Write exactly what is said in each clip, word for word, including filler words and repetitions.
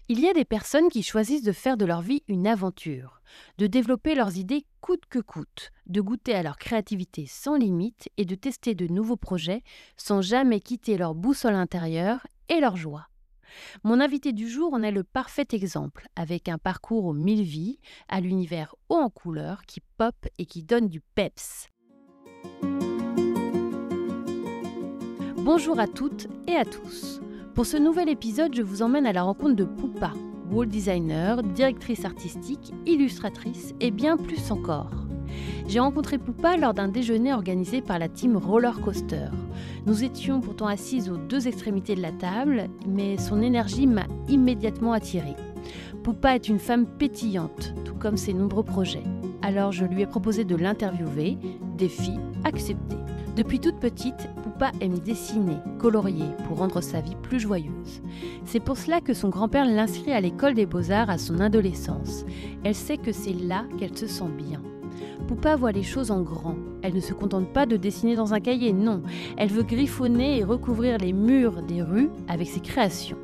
Il y a des personnes qui choisissent de faire de leur vie une aventure, de développer leurs idées coûte que coûte, de goûter à leur créativité sans limite et de tester de nouveaux projets sans jamais quitter leur boussole intérieure et leur joie. Mon invité du jour en est le parfait exemple, avec un parcours aux mille vies, à l'univers haut en couleurs qui pop et qui donne du peps. Bonjour à toutes et à tous. Pour ce nouvel épisode, je vous emmène à la rencontre de Poupa, wall designer, directrice artistique, illustratrice et bien plus encore. J'ai rencontré Poupa lors d'un déjeuner organisé par la team Roller Coaster. Nous étions pourtant assises aux deux extrémités de la table, mais son énergie m'a immédiatement attirée. Poupa est une femme pétillante, tout comme ses nombreux projets. Alors je lui ai proposé de l'interviewer, défi accepté. Depuis toute petite, Poupa aime dessiner, colorier, pour rendre sa vie plus joyeuse. C'est pour cela que son grand-père l'inscrit à l'école des beaux-arts à son adolescence. Elle sait que c'est là qu'elle se sent bien. Poupa voit les choses en grand. Elle ne se contente pas de dessiner dans un cahier, non. Elle veut griffonner et recouvrir les murs des rues avec ses créations.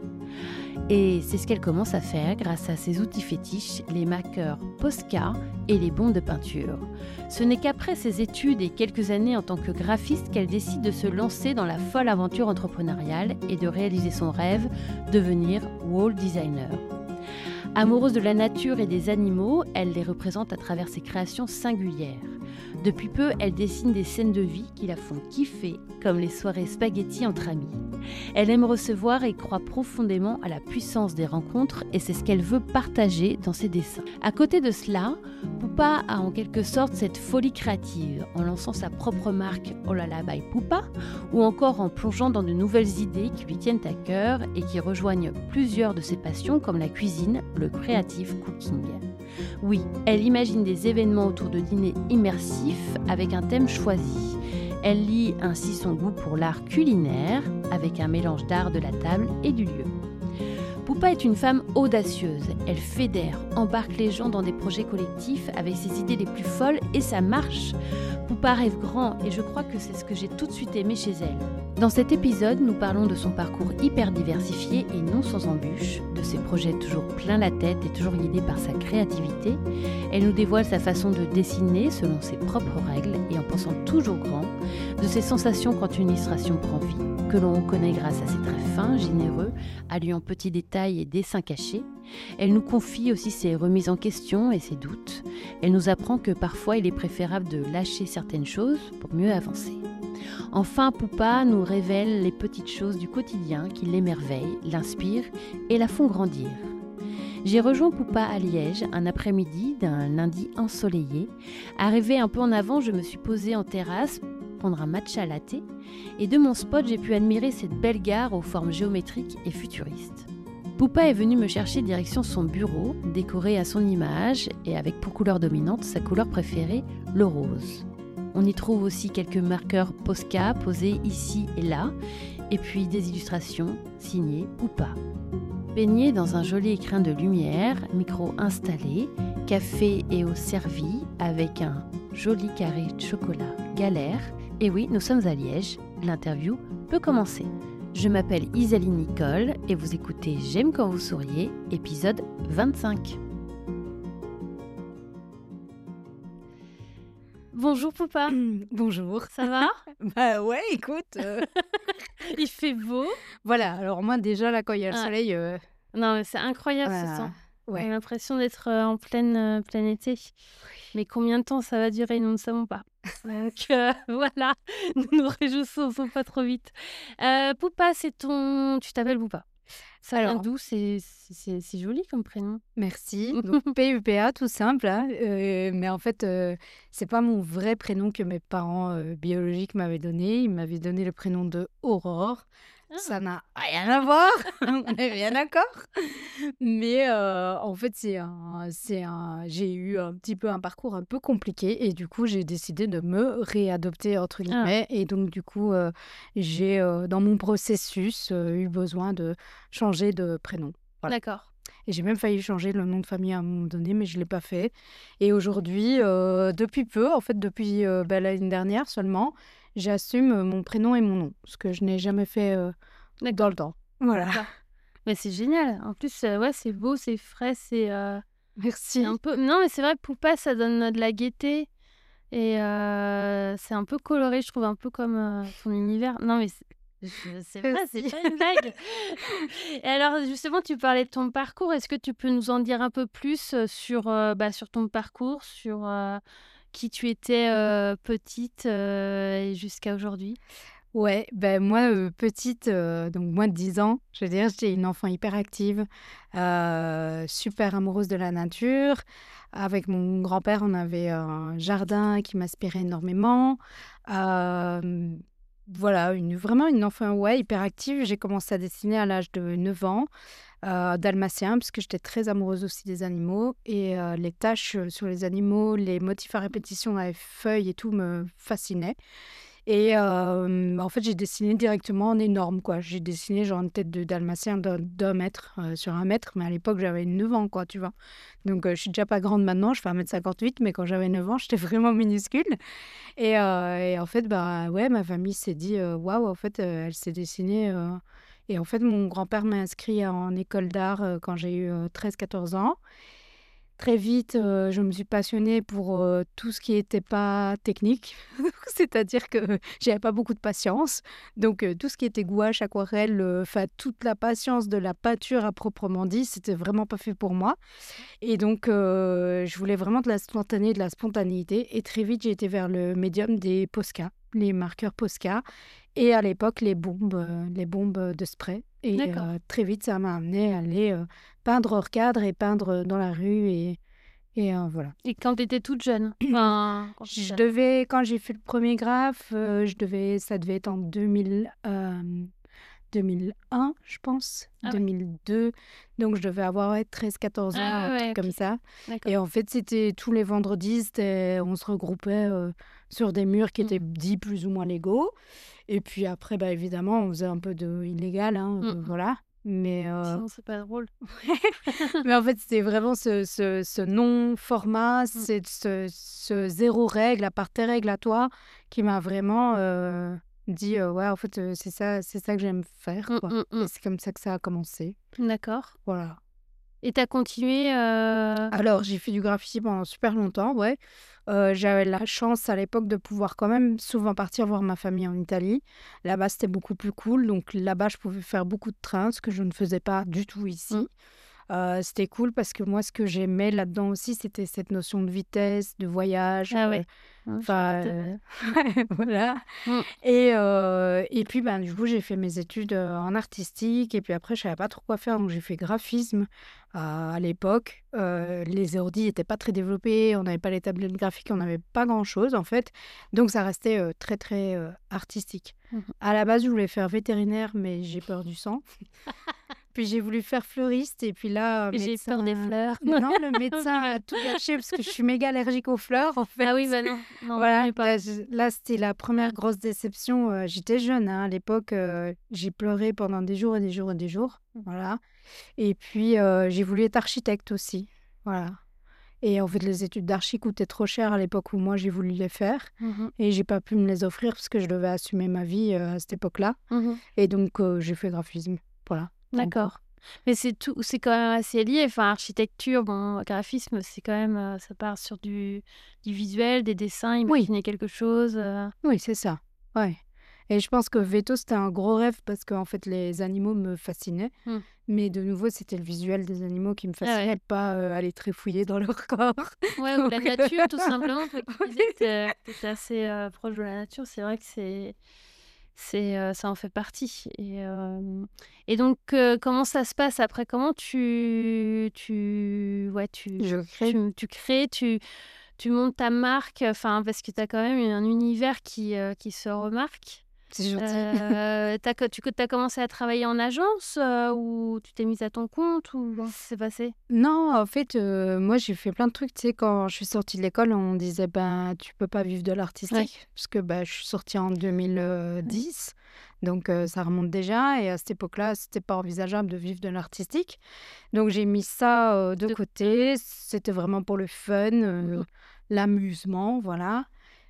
Et c'est ce qu'elle commence à faire grâce à ses outils fétiches, les marqueurs Posca et les bombes de peinture. Ce n'est qu'après ses études et quelques années en tant que graphiste qu'elle décide de se lancer dans la folle aventure entrepreneuriale et de réaliser son rêve, devenir wall designer. Amoureuse de la nature et des animaux, elle les représente à travers ses créations singulières. Depuis peu, elle dessine des scènes de vie qui la font kiffer, comme les soirées spaghettis entre amis. Elle aime recevoir et croit profondément à la puissance des rencontres et c'est ce qu'elle veut partager dans ses dessins. À côté de cela, Poupa a en quelque sorte cette folie créative en lançant sa propre marque Olala by Poupa ou encore en plongeant dans de nouvelles idées qui lui tiennent à cœur et qui rejoignent plusieurs de ses passions comme la cuisine, le creative cooking. Oui, elle imagine des événements autour de dîners immersifs avec un thème choisi. Elle lie ainsi son goût pour l'art culinaire avec un mélange d'art de la table et du lieu. Poupa est une femme audacieuse. Elle fédère, embarque les gens dans des projets collectifs avec ses idées les plus folles et ça marche. Poupa rêve grand et je crois que c'est ce que j'ai tout de suite aimé chez elle. Dans cet épisode, nous parlons de son parcours hyper diversifié et non sans embûches, de ses projets toujours plein la tête et toujours guidés par sa créativité. Elle nous dévoile sa façon de dessiner selon ses propres règles et en pensant toujours grand, de ses sensations quand une illustration prend vie, que l'on reconnaît grâce à ses traits fins, généreux, alliant petits détails et dessins cachés. Elle nous confie aussi ses remises en question et ses doutes. Elle nous apprend que parfois il est préférable de lâcher certaines choses pour mieux avancer. Enfin, Poupa nous révèle les petites choses du quotidien qui l'émerveillent, l'inspirent et la font grandir. J'ai rejoint Poupa à Liège un après-midi d'un lundi ensoleillé. Arrivée un peu en avant, je me suis posée en terrasse prendre un matcha latte et de mon spot, j'ai pu admirer cette belle gare aux formes géométriques et futuristes. Poupa est venue me chercher direction son bureau, décoré à son image et avec pour couleur dominante sa couleur préférée, le rose. On y trouve aussi quelques marqueurs Posca posés ici et là, et puis des illustrations signées Poupa. Baignée dans un joli écrin de lumière, micro installé, café et eau servie avec un joli carré de chocolat Galère. Et oui, nous sommes à Liège, l'interview peut commencer. Je m'appelle Isaline Nicole et vous écoutez J'aime quand vous souriez, épisode vingt-cinq. Bonjour Poupa. Mmh, bonjour. Ça va? Bah ouais, écoute. euh, Il fait beau. Voilà, alors moi déjà là quand il y a le Ah. soleil, euh, Non mais c'est incroyable ce voilà. temps. On a Ouais. l'impression d'être euh, en pleine, euh, plein été. Mais combien de temps ça va durer, nous ne savons pas. Donc euh, voilà, nous nous réjouissons pas trop vite. Euh, Poupa, c'est ton... Tu t'appelles Poupa. Ça vient Alors, d'où? C'est c'est- c'est joli comme prénom. merci. Donc P U P A, tout simple, hein, euh, mais en fait, euh, c'est pas mon vrai prénom que mes parents euh, biologiques m'avaient donné. Ils m'avaient donné le prénom de Aurore. Ah. Ça n'a rien à voir, on n'est bien d'accord. Mais euh, en fait, c'est un, c'est un, j'ai eu un petit peu un parcours un peu compliqué et du coup, j'ai décidé de me réadopter entre Ah. guillemets. Et donc, du coup, euh, j'ai euh, dans mon processus euh, eu besoin de changer de prénom. Voilà. D'accord. Et j'ai même failli changer le nom de famille à un moment donné, mais je ne l'ai pas fait. Et aujourd'hui, euh, depuis peu, en fait, depuis euh, bah, l'année dernière seulement, j'assume euh, mon prénom et mon nom, ce que je n'ai jamais fait euh, D'accord. dans le temps. Voilà. D'accord. Mais c'est génial. En plus, heu, ouais, c'est beau, c'est frais, c'est, heu, c'est Merci. un peu non, mais c'est vrai, Poupa, ça donne, heu, de la gaieté et heu, c'est un peu coloré, je trouve, un peu comme, heu, ton univers. Non, mais c'est je c'est vrai, c'est Merci. pas une blague. Et alors, justement, tu parlais de ton parcours. Est-ce que tu peux nous en dire un peu plus, heu, sur, heu, bah, sur ton parcours, sur, heu, qui tu étais, heu, petite, heu, et jusqu'à aujourd'hui? Ouais, ben moi, heu, petite, heu, donc moins de dix ans, je veux dire, j'étais une enfant hyper active, heu, super amoureuse de la nature. Avec mon grand-père, on avait un jardin qui m'inspirait énormément. Hem, voilà, une vraiment une enfant, ouais, hyper active. J'ai commencé à dessiner à l'âge de neuf ans, heu, dalmatien, parce que j'étais très amoureuse aussi des animaux et heu, les taches, heu, sur les animaux, les motifs à répétition dans les feuilles et tout me fascinaient. Et hem, en fait, j'ai dessiné directement en énorme, quoi. J'ai dessiné genre une tête de dalmatien d'un d'un mètre, heu, sur un mètre, mais à l'époque, j'avais neuf ans, quoi, tu vois? Donc heu, je suis déjà pas grande maintenant, je fais un mètre cinquante-huit, mais quand j'avais neuf ans, j'étais vraiment minuscule et heu et en fait, bah, ouais, ma famille s'est dit, heu: «Waouh, en fait, heu, elle sait dessiner», heu et en fait, mon grand-père m'a inscrit en école d'art, heu, quand j'ai eu, heu, treize quatorze ans. Très vite, heu, je me suis passionnée pour, heu, tout ce qui était pas technique. C'est-à-dire que j'avais pas beaucoup de patience. Donc, heu, tout ce qui était gouache, aquarelle, heu, enfin toute la patience de la peinture à proprement dit, c'était vraiment pas fait pour moi. Et donc, heu, je voulais vraiment de la spontanée, de la spontanéité et très vite, j'ai été vers le médium des Posca, les marqueurs Posca et à l'époque les bombes, heu, les bombes, de spray et D'accord. heu, très vite, ça m'a amenée à aller, heu, peindre hors cadre et peindre, dans la rue et et heu, voilà. Et quand tu étais toute jeune? Enfin, quand tu Je étais devais quand j'ai fait le premier graphe, heu, je devais ça devait être en deux mille, hem, deux mille un, je pense, ah ouais. deux mille deux. Donc je devais avoir, ouais, treize quatorze ans, Ah un ouais, truc ouais, comme OK. ça D'accord. et en fait, c'était tous les vendredis, c'était on se regroupait, heu, sur des murs qui Mmh. étaient dits plus ou moins légaux et puis après, bah, évidemment, on faisait un peu de illégal, hein, Mmh heu, mh. voilà. Mais heu Sinon, c'est pas drôle. mais en fait, c'était vraiment ce ce ce non-format, Mmh. c'est ce ce zéro règle, à part tes règles à toi, qui m'a vraiment, heu, dit, heu: «Ouais, en fait, heu, c'est ça c'est ça que j'aime faire, Mmh, quoi» mmh, et mmh. c'est comme ça que ça a commencé. D'accord. Voilà. Et tu as continué, heu Alors, j'ai fait du graffiti pendant super longtemps, ouais. Heu, j'avais la chance à l'époque de pouvoir quand même souvent partir voir ma famille en Italie. Là-bas, c'était beaucoup plus cool, donc là-bas, je pouvais faire beaucoup de trains, ce que je ne faisais pas du tout mmh. ici. Heu, c'était cool parce que moi, ce que j'aimais là-dedans aussi, c'était cette notion de vitesse, de voyage, Ah heu, ouais. Ouais, je vois enfin, tout à fait. heu, Mmh. voilà Mmh. et heu et puis, ben, du coup, j'ai fait mes études, heu, en artistique et puis après, je savais pas trop quoi faire, donc j'ai fait graphisme. À à l'époque, heu, les ordi étaient pas très développés, on n'avait pas les tablettes graphiques, on n'avait pas grand-chose, en fait, donc ça restait, heu, très, très, heu, artistique. Mmh mh. À la base, je voulais faire vétérinaire, mais j'ai peur du sang. Puis j'ai voulu faire fleuriste et puis là, heu, J'ai peur des médecin fleurs. non, le Je médecin a rigole. tout gâché parce que je suis méga allergique aux fleurs, en fait. Ah oui, bah non, non, vaut Voilà, mieux pas. là je là, c'était la première grosse déception, heu, j'étais jeune, hein, à l'époque, heu, j'ai pleuré pendant des jours et des jours et des jours, Mmh. voilà et puis, heu, j'ai voulu être architecte aussi, voilà et en fait, les études d'archi coûtaient trop cher à l'époque où moi j'ai voulu les faire Mmh mh. et j'ai pas pu me les offrir parce que je devais assumer ma vie, heu, à cette époque-là Mmh mh. et donc heu, j'ai fait graphisme, voilà, en gros. D'accord. Mais c'est tout c'est quand même assez lié, enfin architecture, bon, graphisme, c'est quand même, heu, ça part sur du du visuel, des dessins, Oui. imaginer quelque chose, heu Oui, c'est ça. Ouais et je pense que Veto, c'était un gros rêve parce qu'en fait, les animaux me fascinaient. mmh. Mais de nouveau, c'était le visuel des animaux qui me Ah ouais. fascinait, pas, heu, aller trifouiller dans leur corps. Ouais, ou la Donc heu, nature tout simplement, toi qui disais oui. que tu étais assez, heu, proche de la nature, c'est vrai que c'est c'est, heu, ça en fait partie et hem et donc heu, comment ça se passe après? Comment tu tu ouais, tu Je crée tu tu crées, tu tu montes ta marque, enfin parce que tu as quand même un univers qui, heu, qui se remarque. c'est gentil. Heu, tu as co tu as commencé à travailler en agence, heu, ou tu t'es mise à ton compte ou comment ça s'est passé? Non, en fait, heu, moi, j'ai fait plein de trucs. Tu sais, quand je suis sortie de l'école, on disait: «Ben, tu peux pas vivre de Ouais, l'artistique» parce que, bah, je suis sortie en deux mille ouais. dix, donc heu, ça remonte déjà et à cette époque-là, c'était pas envisageable de vivre de l'artistique. Donc j'ai mis ça, heu, de De côté. C'était vraiment pour le fun, mmh heu, mh. l'amusement, voilà.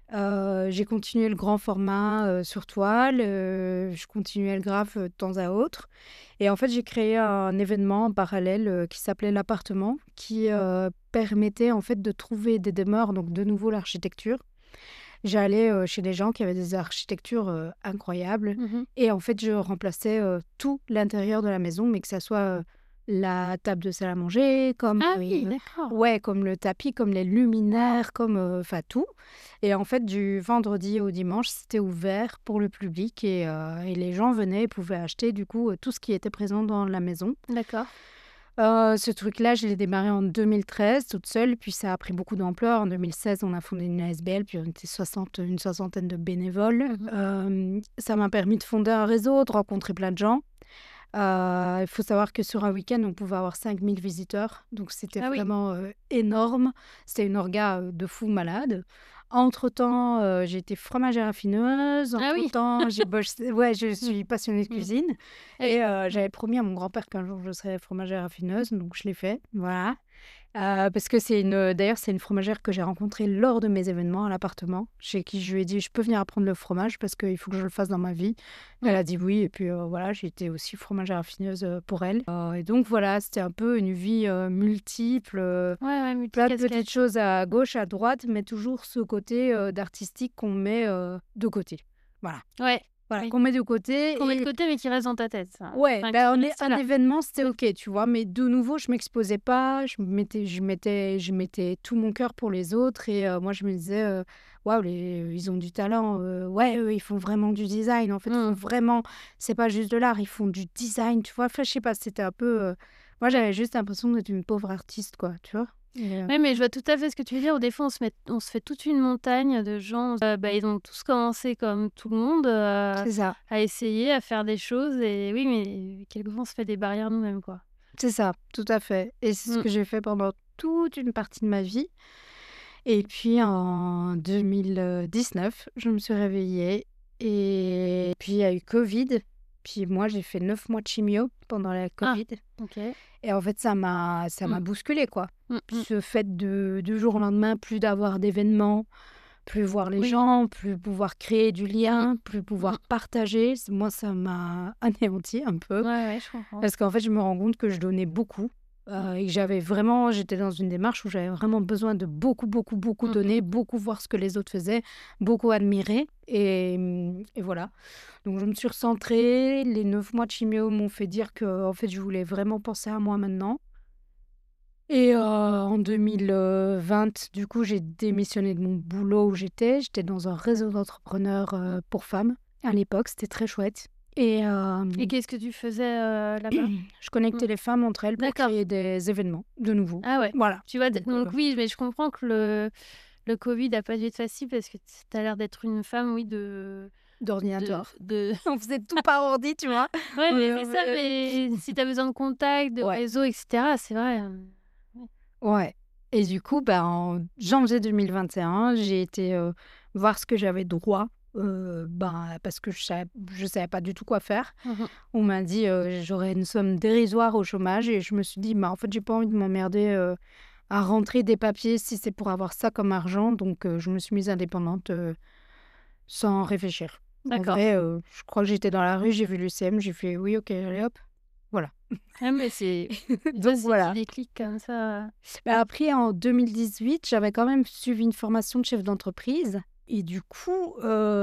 Heu, j'ai continué le grand format, heu, sur toile, heu, je continuais le graphe, heu, de temps à autre et en fait, j'ai créé un événement en parallèle, heu, qui s'appelait l'appartement, qui, heu, permettait en fait de trouver des demeures, donc de nouveau l'architecture. J'allais, heu, chez des gens qui avaient des architectures, heu, incroyables Mmh. et en fait, je remplaçais, heu, tout l'intérieur de la maison, mais que ça soit, heu, la table de salle à manger, comme, Ah oui, heu d'accord. ouais, comme le tapis, comme les luminaires, comme, heu, enfin tout et en fait, du vendredi au dimanche, c'était ouvert pour le public et heu et les gens venaient et pouvaient acheter du coup, heu, tout ce qui était présent dans la maison. D'accord. Heu, ce truc-là, je l'ai démarré en deux mille treize toute seule, puis ça a pris beaucoup d'ampleur. En deux mille seize, on a fondé une A S B L, puis on était soixante, une soixantaine de bénévoles. Mmh. Hem, ça m'a permis de fonder un réseau, de rencontrer plein de gens. Heu, il faut savoir que sur un week-end, on pouvait avoir cinq mille visiteurs, donc c'était Ah oui. vraiment, heu, énorme. C'était une orga, heu, de fou malade. Entre-temps, heu, j'ai été fromagère raffineuse. Ah oui. Entre-temps, j'ai bossé ouais, je Mmh. suis passionnée de Mmh. cuisine Ah oui. et heu, Ouais. j'avais promis à mon grand-père qu'un jour je serais fromagère raffineuse, donc je l'ai fait, voilà. Heu, parce que c'est une, heu, d'ailleurs, c'est une fromagère que j'ai rencontrée lors de mes événements à l'appartement, chez qui je lui ai dit: «Je peux venir apprendre le fromage parce qu'il faut que je le fasse dans ma vie». Elle Mmh. a dit oui et puis, heu, voilà, j'ai été aussi fromagère raffineuse, heu, pour elle. Heu et donc voilà, c'était un peu une vie, heu, multiple, heu, Ouais, ouais, plein de petites multicasquette. choses à gauche, à droite, mais toujours ce côté, heu, d'artistique qu'on met, heu, de côté. Voilà, Ouais, voilà, oui. qu'on met de Qu'on met de côté et côté, mais qui reste dans ta tête, ça. ouais, Enfin, bah, qui on est reste un là. événement, c'était Ouais. OK, tu vois? Mais de nouveau, je m'exposais pas, je mettais je mettais je mettais tout mon cœur pour les autres et heu, moi, je me disais, heu: «Waouh, les ils ont du talent, heu, ouais, eux, ils font vraiment du design, en fait, ils font Mmh. vraiment c'est pas juste de l'art, ils font du design», tu vois? Enfin, je sais pas, c'était un peu, heu, moi, Ouais. j'avais juste l'impression d'être une pauvre artiste, quoi, tu vois? Et heu, Ouais, mais je vois tout à fait ce que tu veux dire, où des fois on se met on se fait toute une montagne de gens, heu, bah, ils ont tous commencé comme tout le monde, heu, c'est ça, à essayer, à faire des choses et oui, mais quelquefois on se fait des barrières nous-mêmes, quoi. c'est ça, tout à fait et c'est ce Mmh. que j'ai fait pendant toute une partie de ma vie et puis en deux mille dix-neuf, je me suis réveillée et puis il y a eu covid. Puis moi, j'ai fait neuf mois de chimio pendant la Ah! covid OK. et en fait, ça m'a ça Mmh. m'a bousculée, quoi. Mmh mh. Ce fait de du jour au lendemain, plus d'avoir d'événements, plus voir les Oui. gens, plus pouvoir créer du Mmh. lien, plus Mmh. pouvoir partager, c moi, ça m'a anéantie un peu. Ouais, ouais, je comprends. Parce qu'en fait, je me rends compte que je donnais beaucoup, Mmh. heu et que j'avais vraiment j'étais dans une démarche où j'avais vraiment besoin de beaucoup, beaucoup, beaucoup Mmh mh. donner, beaucoup voir ce que les autres faisaient, beaucoup admirer et mmh et voilà. Donc je me suis recentrée. Les neuf mois de chimio m'ont fait dire que en fait, je voulais vraiment penser à moi maintenant et heu, en deux mille vingt, du coup, j'ai démissionné de mon boulot où j'étais. J'étais dans un réseau d'entrepreneurs, heu, pour femmes à l'époque, c'était très chouette et Et hem qu'est-ce que tu faisais, heu, là-bas? je Mmh. connectais les femmes entre elles pour D'accord. créer des événements de nouveau. Ah ouais. Voilà, Tu vois? D donc donc heu, oui, mais je comprends que le le covid a pas dû être facile parce que tu as l'air d'être une femme, oui, de de d'ordinateur. de On faisait tout par ordi, tu vois? ouais, On mais est c'est on ça, est mais si tu as besoin de contact, de ouais, réseau et cetera, c'est vrai, hem, ouais. ouais et du coup, bah, en janvier deux mille vingt et un, j'ai été, heu, voir ce que j'avais droit, heu, ben, parce que je savais je savais pas du tout quoi faire. Mmh mh. On m'a dit, heu, j'aurais une somme dérisoire au chômage et je me suis dit: «Bah, en fait, j'ai pas envie de m'emmerder, heu, à rentrer des papiers si c'est pour avoir ça comme argent», donc heu, je me suis mise indépendante, heu, sans réfléchir. En D'accord. vrai, heu, je crois que j'étais dans la rue, j'ai vu l'U C M, j'ai fait: «Oui, OK, allez hop», voilà. Ah mais c'est des fois, Donc c'est des petits voilà. déclics comme ça. Bah, après en deux mille dix-huit, j'avais quand même suivi une formation de chef d'entreprise et du coup,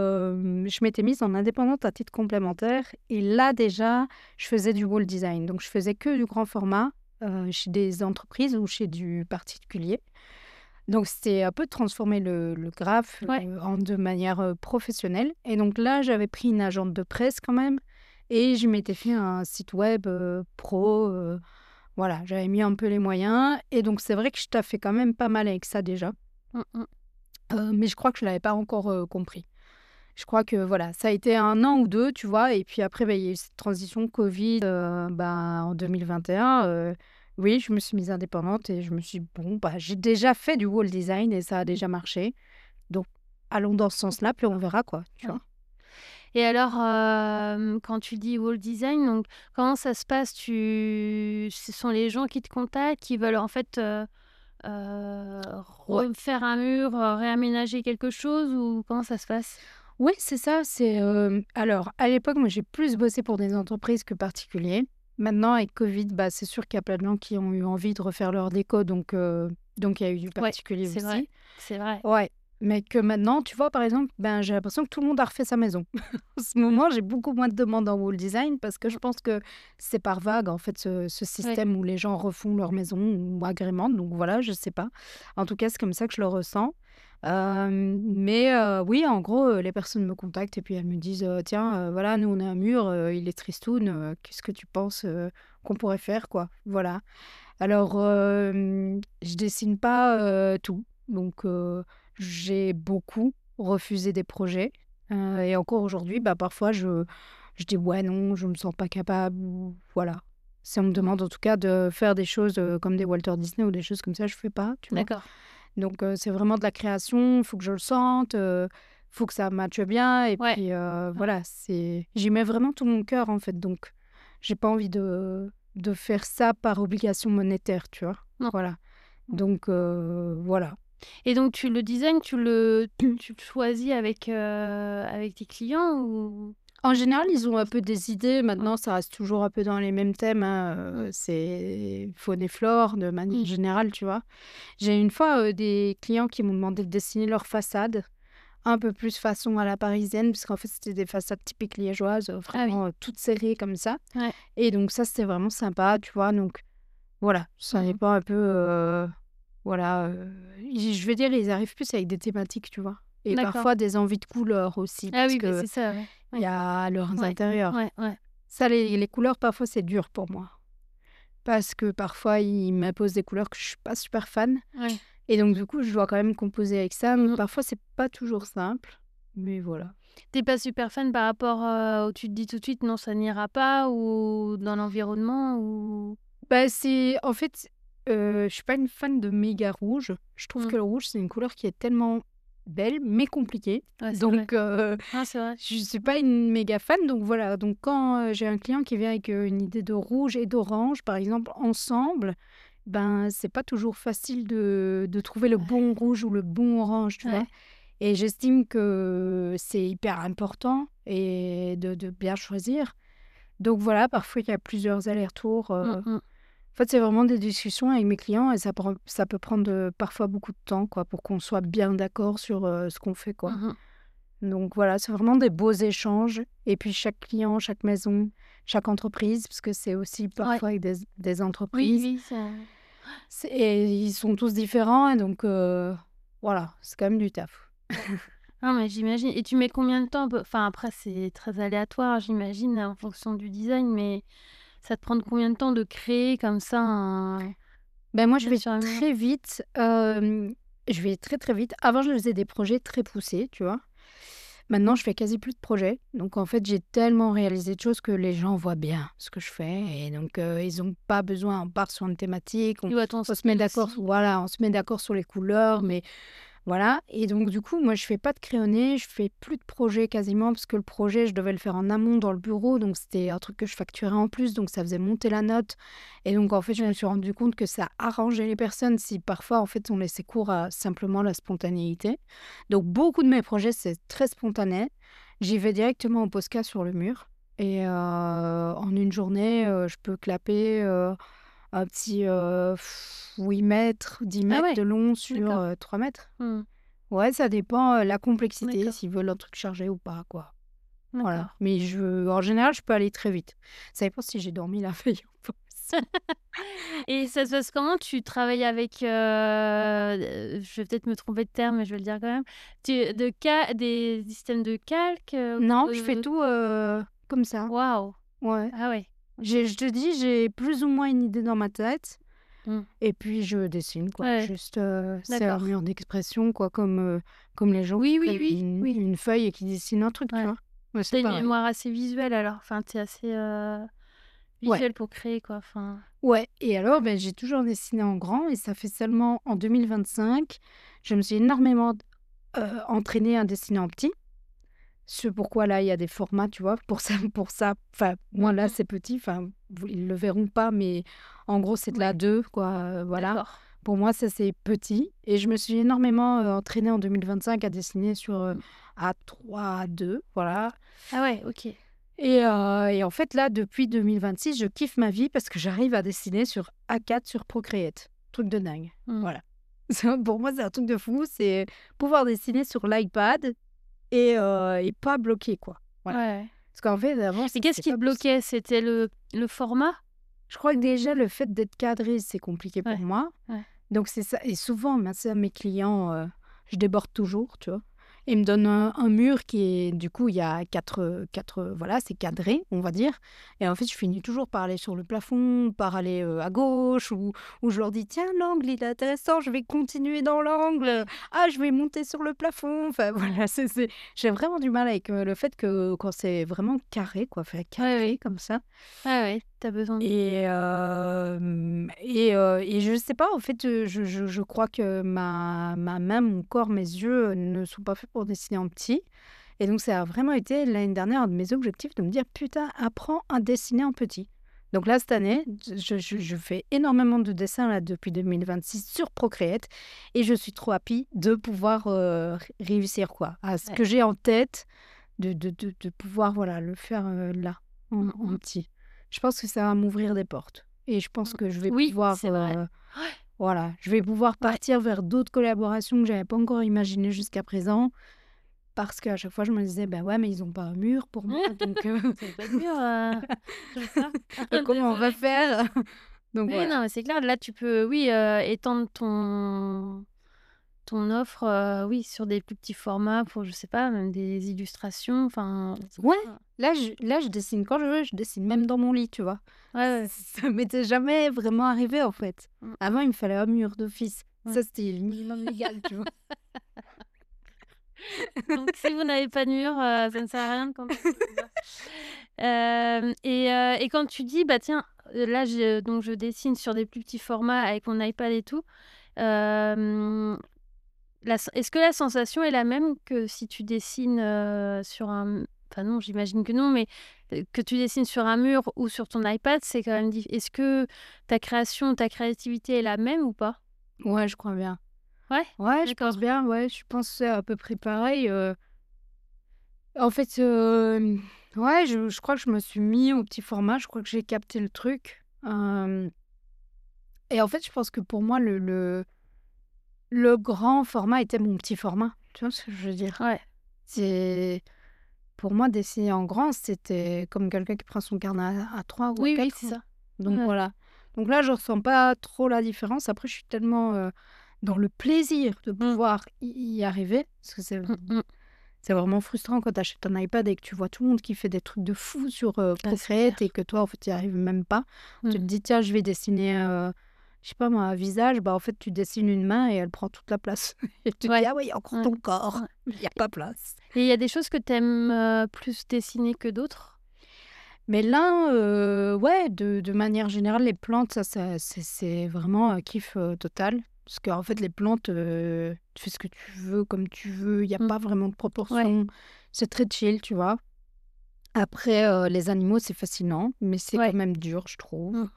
hem, je m'étais mise en indépendante à titre complémentaire et là déjà, je faisais du wall design. Donc je faisais que du grand format, heu, chez des entreprises ou chez du particulier. Donc c'était un peu de transformer le le graphe, Ouais. heu, en de manière, heu, professionnelle et donc là, j'avais pris une agente de presse quand même et je m'étais fait un site web, heu, pro, heu, voilà, j'avais mis un peu les moyens et donc c'est vrai que je taffais quand même pas mal avec ça déjà, Mmh mh. heu, mais je crois que je l'avais pas encore, heu, compris. Je crois que voilà, ça a été un an ou deux, tu vois? Et puis après, bah, il y a eu cette transition covid, heu, bah, en deux mille vingt et un, heu, oui, je me suis mise indépendante et je me suis dit: «Bon, bah, j'ai déjà fait du wall design et ça a déjà marché, donc allons dans ce sens-là, puis on verra quoi», tu Ouais. vois? Et alors, hem, quand tu dis wall design, donc comment ça se passe? Tu Ce sont les gens qui te contactent, qui veulent en fait, heu heu, Ouais. refaire un mur, heu, réaménager quelque chose ou comment ça se passe? Oui, c'est ça, c'est, hem, alors à l'époque, moi, j'ai plus bossé pour des entreprises que particuliers. Maintenant avec covid, bah, c'est sûr qu'il y a plein de gens qui ont eu envie de refaire leur déco donc heu, donc il y a eu du Ouais, particulier c'est vrai, aussi. c'est vrai. Ouais, mais que maintenant, tu vois, par exemple, ben, j'ai l'impression que tout le monde a refait sa maison. En ce moment, j'ai beaucoup moins de demandes en wall design parce que je Mmh. pense que c'est par vague, en fait, ce ce Ouais. système où les gens refont leur maison ou agrémentent, donc voilà, je sais pas. En tout cas, c'est comme ça que je le ressens. Hem, mais heu, oui, en gros, heu, les personnes me contactent et puis elles me disent, heu: «Tiens, heu, voilà, nous, on a un mur, heu, il est tristoun, heu, qu'est-ce que tu penses, heu, qu'on pourrait faire, quoi?» Voilà. Alors, hem, je dessine pas, heu, tout, donc heu, j'ai beaucoup refusé des projets, heu et encore aujourd'hui, bah, parfois je je dis: «Ouais, non, je me sens pas capable» ou voilà. Si on me Mmh. demande en tout cas de faire des choses, heu, comme des Walter Disney ou des choses comme ça, je fais pas, tu vois? D'accord. Donc heu, c'est vraiment de la création, il faut que je le sente, il faut que ça matche bien et Ouais. puis, heu, voilà, c'est j'y mets vraiment tout mon cœur, en fait, donc j'ai pas envie de de faire ça par obligation monétaire, tu vois? Non. Voilà, donc heu, voilà. Et donc tu le design, tu le tu le choisis avec, heu, avec tes clients ou? En général, ils ont un peu des idées. Ouais. Maintenant, ça reste toujours un peu dans les mêmes thèmes, hein, Mmh. heu, c'est faune et flore de manière Mmh. générale, tu vois? J'ai une fois, heu, des clients qui m'ont demandé de dessiner leur façade, un peu plus façon à la parisienne, puisqu'en fait, c'était des façades typiques liégeoises, heu, Ah oui. vraiment, heu, toutes serrées comme ça Ouais. et donc ça, c'était vraiment sympa, tu vois? Donc voilà, ça Mmh mh. dépend un peu, heu, voilà, heu, i je veux dire, ils arrivent plus avec des thématiques, tu vois? Et D'accord. parfois des envies de couleurs aussi, Ah parce oui, beh, qu'il c'est ça, ouais. y Ouais. a leurs Ouais. intérieurs. Ouais, ouais. Ça, les les couleurs, parfois, c'est dur pour moi. Parce que parfois, ils m'imposent des couleurs que je suis pas super fan Ouais. et donc du coup, je dois quand même composer avec ça. Donc Mmh. parfois, c'est pas toujours simple, mais voilà. Tu es pas super fan par rapport, heu, où tu te dis tout de suite: «Non, ça n'ira pas» ou dans l'environnement ou? Bah, c'est en fait, heu, je suis pas une fan de méga rouge. Je trouve Mmh. que le rouge, c'est une couleur qui est tellement belle, mais compliquée. Ouais, c'est vrai. Donc heu, Ah, c'est vrai. je suis pas une méga fan. Donc voilà, donc quand, heu, j'ai un client qui vient avec, heu, une idée de rouge et d'orange, par exemple, ensemble, ben, c'est pas toujours facile de de trouver le bon rouge ou le bon orange, tu vois? Ouais. Et j'estime que c'est hyper important et de de bien choisir. Donc voilà, parfois, il y a plusieurs allers-retours, heu, Mmh en mh. fait, c'est vraiment des discussions avec mes clients et ça prend ça peut prendre, heu, parfois beaucoup de temps, quoi, pour qu'on soit bien d'accord sur, heu, ce qu'on fait, quoi. Mmh mh. Donc voilà, c'est vraiment des beaux échanges et puis chaque client, chaque maison, chaque entreprise, parce que c'est aussi Ouais. parfois avec des des Oui, entreprises oui, ça c'est et ils sont tous différents et donc heu, voilà, c'est quand même du taf. non, mais j'imagine et tu mets combien de temps à peu enfin, après, c'est très aléatoire, j'imagine, en fonction du design, mais ça te prend combien de temps de créer comme ça un Ben, moi, je truc vais sur un mur? très vite, hem, je vais très, très vite. Avant, je faisais des projets très poussés, tu vois? Maintenant, je fais quasi plus de projets. Donc en fait, j'ai tellement réalisé de choses que les gens voient bien ce que je fais et donc heu, ils ont pas besoin on part sur une thématique, on Tu vois ton on se met style d'accord aussi. voilà, on se met d'accord sur les couleurs, Mmh. mais voilà et donc du coup, moi, je fais pas de crayonné, je fais plus de projets quasiment parce que le projet, je devais le faire en amont dans le bureau, donc c'était un truc que je facturais en plus, donc ça faisait monter la note et donc en fait, je me Ouais. suis rendu compte que ça arrangeait les personnes si parfois, en fait, on laissait cours à simplement la spontanéité. Donc beaucoup de mes projets, c'est très spontané. J'y vais directement au Posca sur le mur et heu, en une journée, heu, je peux clapper, heu, un petit, heu, huit mètres, dix Ah mètres ouais, de long sur, d'accord. heu, trois mètres. Mmh. Ouais, ça dépend, heu, la complexité, D'accord, s'ils veulent un truc chargé ou pas, quoi. Voilà, d'accord. mais je en général, je peux aller très vite. Ça dépend si j'ai dormi la veille ou pas aussi. Et ça se passe comment? Tu travailles avec, heu, heu, je vais peut-être me tromper de terme, mais je vais le dire quand même. Tu de ca des systèmes de calque, heu, Non, je fais de tout, heu, comme ça. waouh! Ouais. Ah ouais, OK. J'ai je te dis, j'ai plus ou moins une idée dans ma tête Mmh. et puis je dessine, quoi. Ouais, Juste, heu, c'est un d'accord. mur d'expression, quoi, comme, heu, comme les gens qui Oui, oui, prennent oui, une oui, une feuille et qui dessinent un truc, tu ouais. vois? Ouais, Tu c'est as une pareil. mémoire assez visuelle alors? Enfin, tu es assez, heu, Ouais. visuel pour créer quoi, enfin Ouais et alors, ben, j'ai toujours dessiné en grand et ça fait seulement en deux mille vingt-cinq, je me suis énormément d entraînée à dessiner en petit. Ce pourquoi là, il y a des formats, tu vois? Pour ça pour ça enfin, moi là, mmh mh. c'est petit, enfin, vous ils le verront pas, mais en gros, c'est de Ouais, la deux quoi, heu, voilà. d'accord. Pour moi, ça, c'est petit. Et je me suis énormément euh, entraînée en deux mille vingt-cinq à dessiner sur euh, A trois, A deux, voilà. Ah ouais, ok. Et, euh, et en fait, là, depuis deux mille vingt-six, je kiffe ma vie parce que j'arrive à dessiner sur A quatre sur Procreate. Truc de dingue. Mm. Voilà. Ça, pour moi, c'est un truc de fou. C'est pouvoir dessiner sur l'iPad et, euh, et pas bloquer, quoi. Voilà. Ouais. Parce qu'en fait, avant, Mais c'était qu'est-ce qui pas te bloquait? C'était le, le format? Je crois que déjà, le fait d'être cadré, c'est compliqué pour Ouais. moi. Ouais. Donc, c'est ça. Et souvent, ben, ça, mes clients, euh, je déborde toujours, tu vois. Ils me donnent un, un mur qui est, du coup, il y a quatre, quatre, voilà, c'est cadré, on va dire. Et en fait, je finis toujours par aller sur le plafond, par aller euh, à gauche, ou, ou je leur dis, tiens, l'angle, il est intéressant, je vais continuer dans l'angle. Ah, je vais monter sur le plafond. Enfin, voilà, c'est, c'est... j'ai vraiment du mal avec euh, le fait que quand c'est vraiment carré, quoi, fait carré Ouais, ouais. comme ça. Ah ouais, t'as besoin de... Et, euh, et, euh, et je sais pas, en fait, je, je, je crois que ma, ma main, mon corps, mes yeux ne sont pas faits pour dessiner en petit. Et donc, ça a vraiment été l'année dernière un de mes objectifs de me dire, putain, apprends à dessiner en petit. Donc là, cette année, je, je, je fais énormément de dessins là, depuis deux mille vingt-six sur Procreate. Et je suis trop happy de pouvoir euh, réussir quoi, à ce Ouais. que j'ai en tête, de, de, de, de pouvoir voilà, le faire euh, là, en, en petit. Je pense que ça va m'ouvrir des portes. Et je pense que je vais Oui, pouvoir, c'est vrai. euh, voilà, je vais pouvoir partir vers d'autres collaborations que j'avais pas encore imaginées jusqu'à présent. Parce qu'à chaque fois, je me disais, ben ouais, mais ils ont pas un mur pour moi. Donc, euh, C'est pas dur. euh, comme ça. comment on va Désolée. faire? Donc Oui, voilà. non, mais c'est clair. Là, tu peux, oui, euh, étendre ton, ton offre, euh, oui, sur des plus petits formats pour, je sais pas, même des illustrations. Enfin, c'est Ouais, ça. là je, là, je dessine quand je veux, je dessine même dans mon lit, tu vois. Ouais, ouais. Ça m'était jamais vraiment arrivé, en fait. Mm. Avant, il me fallait un mur d'office. Ouais. Ça, c'était le minimum légal, tu vois. Donc, si vous n'avez pas de mur, euh, ça ne sert à rien de continuer. Euh, et, euh, et quand tu dis, bah tiens, euh, là, je, donc je dessine sur des plus petits formats avec mon iPad et tout, euh, la s- est-ce que la sensation est la même que si tu dessines euh, sur un... Enfin non, j'imagine que non, mais euh, que tu dessines sur un mur ou sur ton iPad, c'est quand même difficile. Est-ce que ta création, ta créativité est la même ou pas? Ouais, je crois bien. Ouais, Ouais, je d'accord. pense bien, ouais, je pense que c'est à peu près pareil. euh. En fait, euh, ouais, je, je crois que je me suis mis au petit format, je crois que j'ai capté le truc. Euh, Et en fait, je pense que pour moi, le, le, le grand format était mon petit format. Tu vois ce que je veux dire? Ouais, C'est... Pour moi, dessiner en grand, c'était comme quelqu'un qui prend son carnet à, à trois ou à oui, oui, quatre. c'est ça. Donc Ouais. voilà. Donc là, je ressens pas trop la différence. Après, je suis tellement euh, dans le plaisir de Mm, pouvoir y, y arriver. Parce que c'est, mm, mm. c'est vraiment frustrant quand tu achètes un iPad et que tu vois tout le monde qui fait des trucs de fou sur euh, Ah, c'est Procreate clair. et que toi, en fait, tu n'y arrives même pas. Mm. Tu te dis, tiens, je vais dessiner, euh, je sais pas moi, un visage. Bah, en fait, tu dessines une main et elle prend toute la place. Et tu te Ouais, dis, ah oui, encore ouais, ton corps. ouais. Il n'y a pas place. Et il y a des choses que tu aimes plus dessiner que d'autres? Mais là, euh, ouais, de, de manière générale, les plantes, ça, ça, c'est, c'est vraiment un kiff euh, total. Parce qu'en fait, les plantes, euh, tu fais ce que tu veux, comme tu veux. Il n'y a Mm. pas vraiment de Ouais. proportion. C'est très chill, tu vois. Après, euh, les animaux, c'est fascinant, mais c'est Ouais. quand même dur, je trouve. Mm.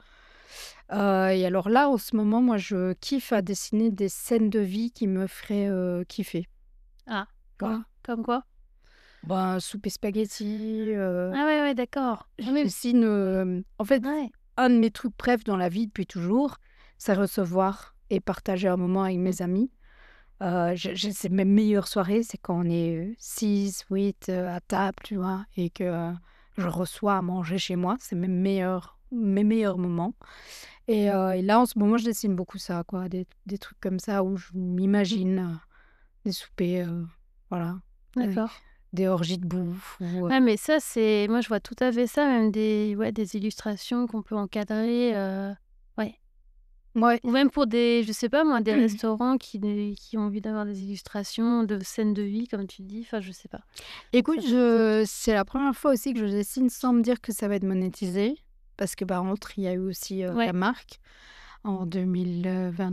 Euh, et alors là, en ce moment, moi, je kiffe à dessiner des scènes de vie qui me feraient euh, kiffer. Ah, Voilà. comme, comme quoi? Ben, soupe et spaghetti. euh, Ah ouais, ouais, d'accord. Ah je oui. dessine... euh, en fait, Ouais. un de mes trucs préf dans la vie depuis toujours, c'est recevoir et partager un moment avec mes amis. Euh, je, je- c'est mes meilleures soirées, c'est quand on est six, huit à table, tu vois, et que euh, je reçois à manger chez moi. C'est mes meilleurs, mes meilleurs moments. Et, euh, et là, en ce moment, je dessine beaucoup ça, quoi, des, des trucs comme ça où je m'imagine euh, des soupers, euh, voilà, avec D'accord. des orgies de bouffe. Ou, euh, Ouais, mais ça, c'est... Moi, je vois tout à fait ça, même des, ouais, des illustrations qu'on peut encadrer. euh, Ouais. ouais. Ou même pour des, je sais pas moi, des restaurants qui, qui ont envie d'avoir des illustrations de scènes de vie, comme tu dis. Enfin, je sais pas. Écoute, Ça, je... c'est la première fois aussi que je dessine sans me dire que ça va être monétisé. Parce que par contre, il y a eu aussi euh, la Ouais. marque en deux mille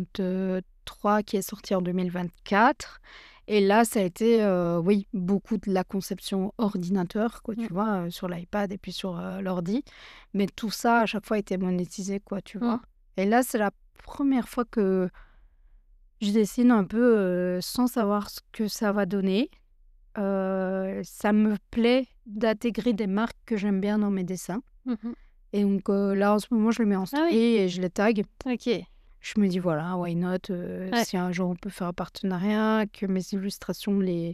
vingt-trois qui est sortie en deux mille vingt-quatre. Et là, ça a été, euh, oui, beaucoup de la conception ordinateur, quoi, Mm. tu vois, euh, sur l'iPad et puis sur euh, l'ordi. Mais tout ça, à chaque fois, a été monétisé, quoi, tu Mm. vois. Et là, c'est la première fois que je dessine un peu euh, sans savoir ce que ça va donner. Euh, ça me plaît d'intégrer des marques que j'aime bien dans mes dessins. Mhm. Et donc euh, là, en ce moment, je les mets en Ah oui, story et je les tag. ok. Je me dis, voilà, why not euh, Ouais. si un jour on peut faire un partenariat, que mes illustrations les...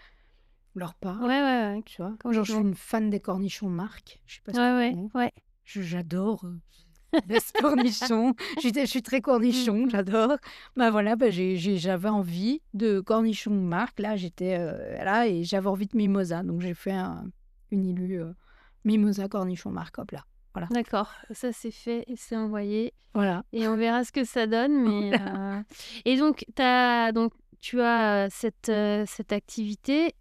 leur parlent. Ouais, ouais, ouais, Tu vois, genre, je suis complètement. une fan des cornichons Marc. Je sais pas si Ouais, tu ouais, connais. ouais. Je- J'adore euh, les cornichons. Je suis, je suis très cornichon, Mm. j'adore. Bah voilà, bah, j'ai- j'ai- j'avais envie de cornichons Marc. Là, j'étais euh, là et j'avais envie de mimosa. Donc, j'ai fait un- une illu euh, mimosa cornichon Marc. Hop là. Voilà. D'accord, ça c'est fait et c'est envoyé. Voilà. Et on verra ce que ça donne. Mais, euh, Et donc, t'as... donc, tu as cette, euh, cette activité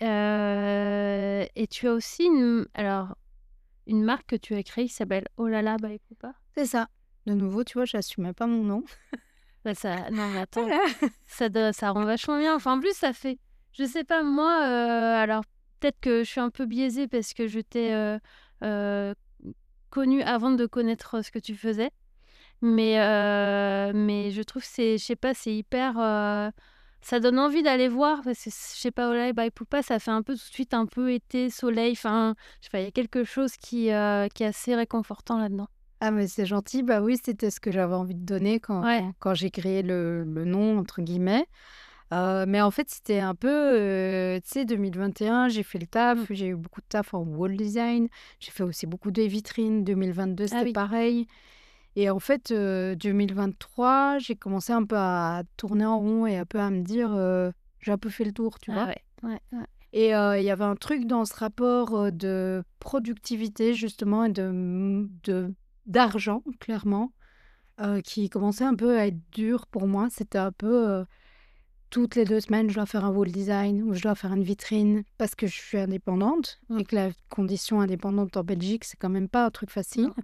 euh, et tu as aussi une... Alors, une marque que tu as créée qui s'appelle Oh là là by Poupa. C'est ça. De nouveau, tu vois, j'assumais pas mon nom. Bah, ça... Non, mais attends, Voilà. ça, do- ça rend vachement bien. Enfin, en plus, ça fait... Je sais pas, moi, euh, alors peut-être que je suis un peu biaisée parce que je t'ai euh, euh, connue avant de connaître ce que tu faisais. Mais, euh, mais je trouve que c'est, je sais pas, c'est hyper... euh, ça donne envie d'aller voir parce que, je sais pas, Olay by Poupa, ça fait un peu tout de suite un peu été, soleil. Enfin, je sais pas, il y a quelque chose qui, euh, qui est assez réconfortant là-dedans. Ah, mais c'est gentil. Bah oui, c'était ce que j'avais envie de donner quand, Ouais. quand, quand j'ai créé le, le nom, entre guillemets. Euh, mais en fait, c'était un peu, euh, tu sais, deux mille vingt et un, j'ai fait le taf, Mm. j'ai eu beaucoup de taf en wall design, j'ai fait aussi beaucoup de vitrines, deux mille vingt-deux, Ah c'était oui. pareil. Et en fait, euh, deux mille vingt-trois, j'ai commencé un peu à tourner en rond et un peu à me dire, euh, j'ai un peu fait le tour, tu Ah vois. ouais. Ouais. Ouais. Et euh, il y avait un truc dans ce rapport euh, de productivité, justement, et de, de, d'argent, clairement, euh, qui commençait un peu à être dur pour moi. C'était un peu... euh, toutes les deux semaines, je dois faire un wall design ou je dois faire une vitrine parce que je suis indépendante Mm. et que la condition indépendante en Belgique, c'est quand même pas un truc facile. Non.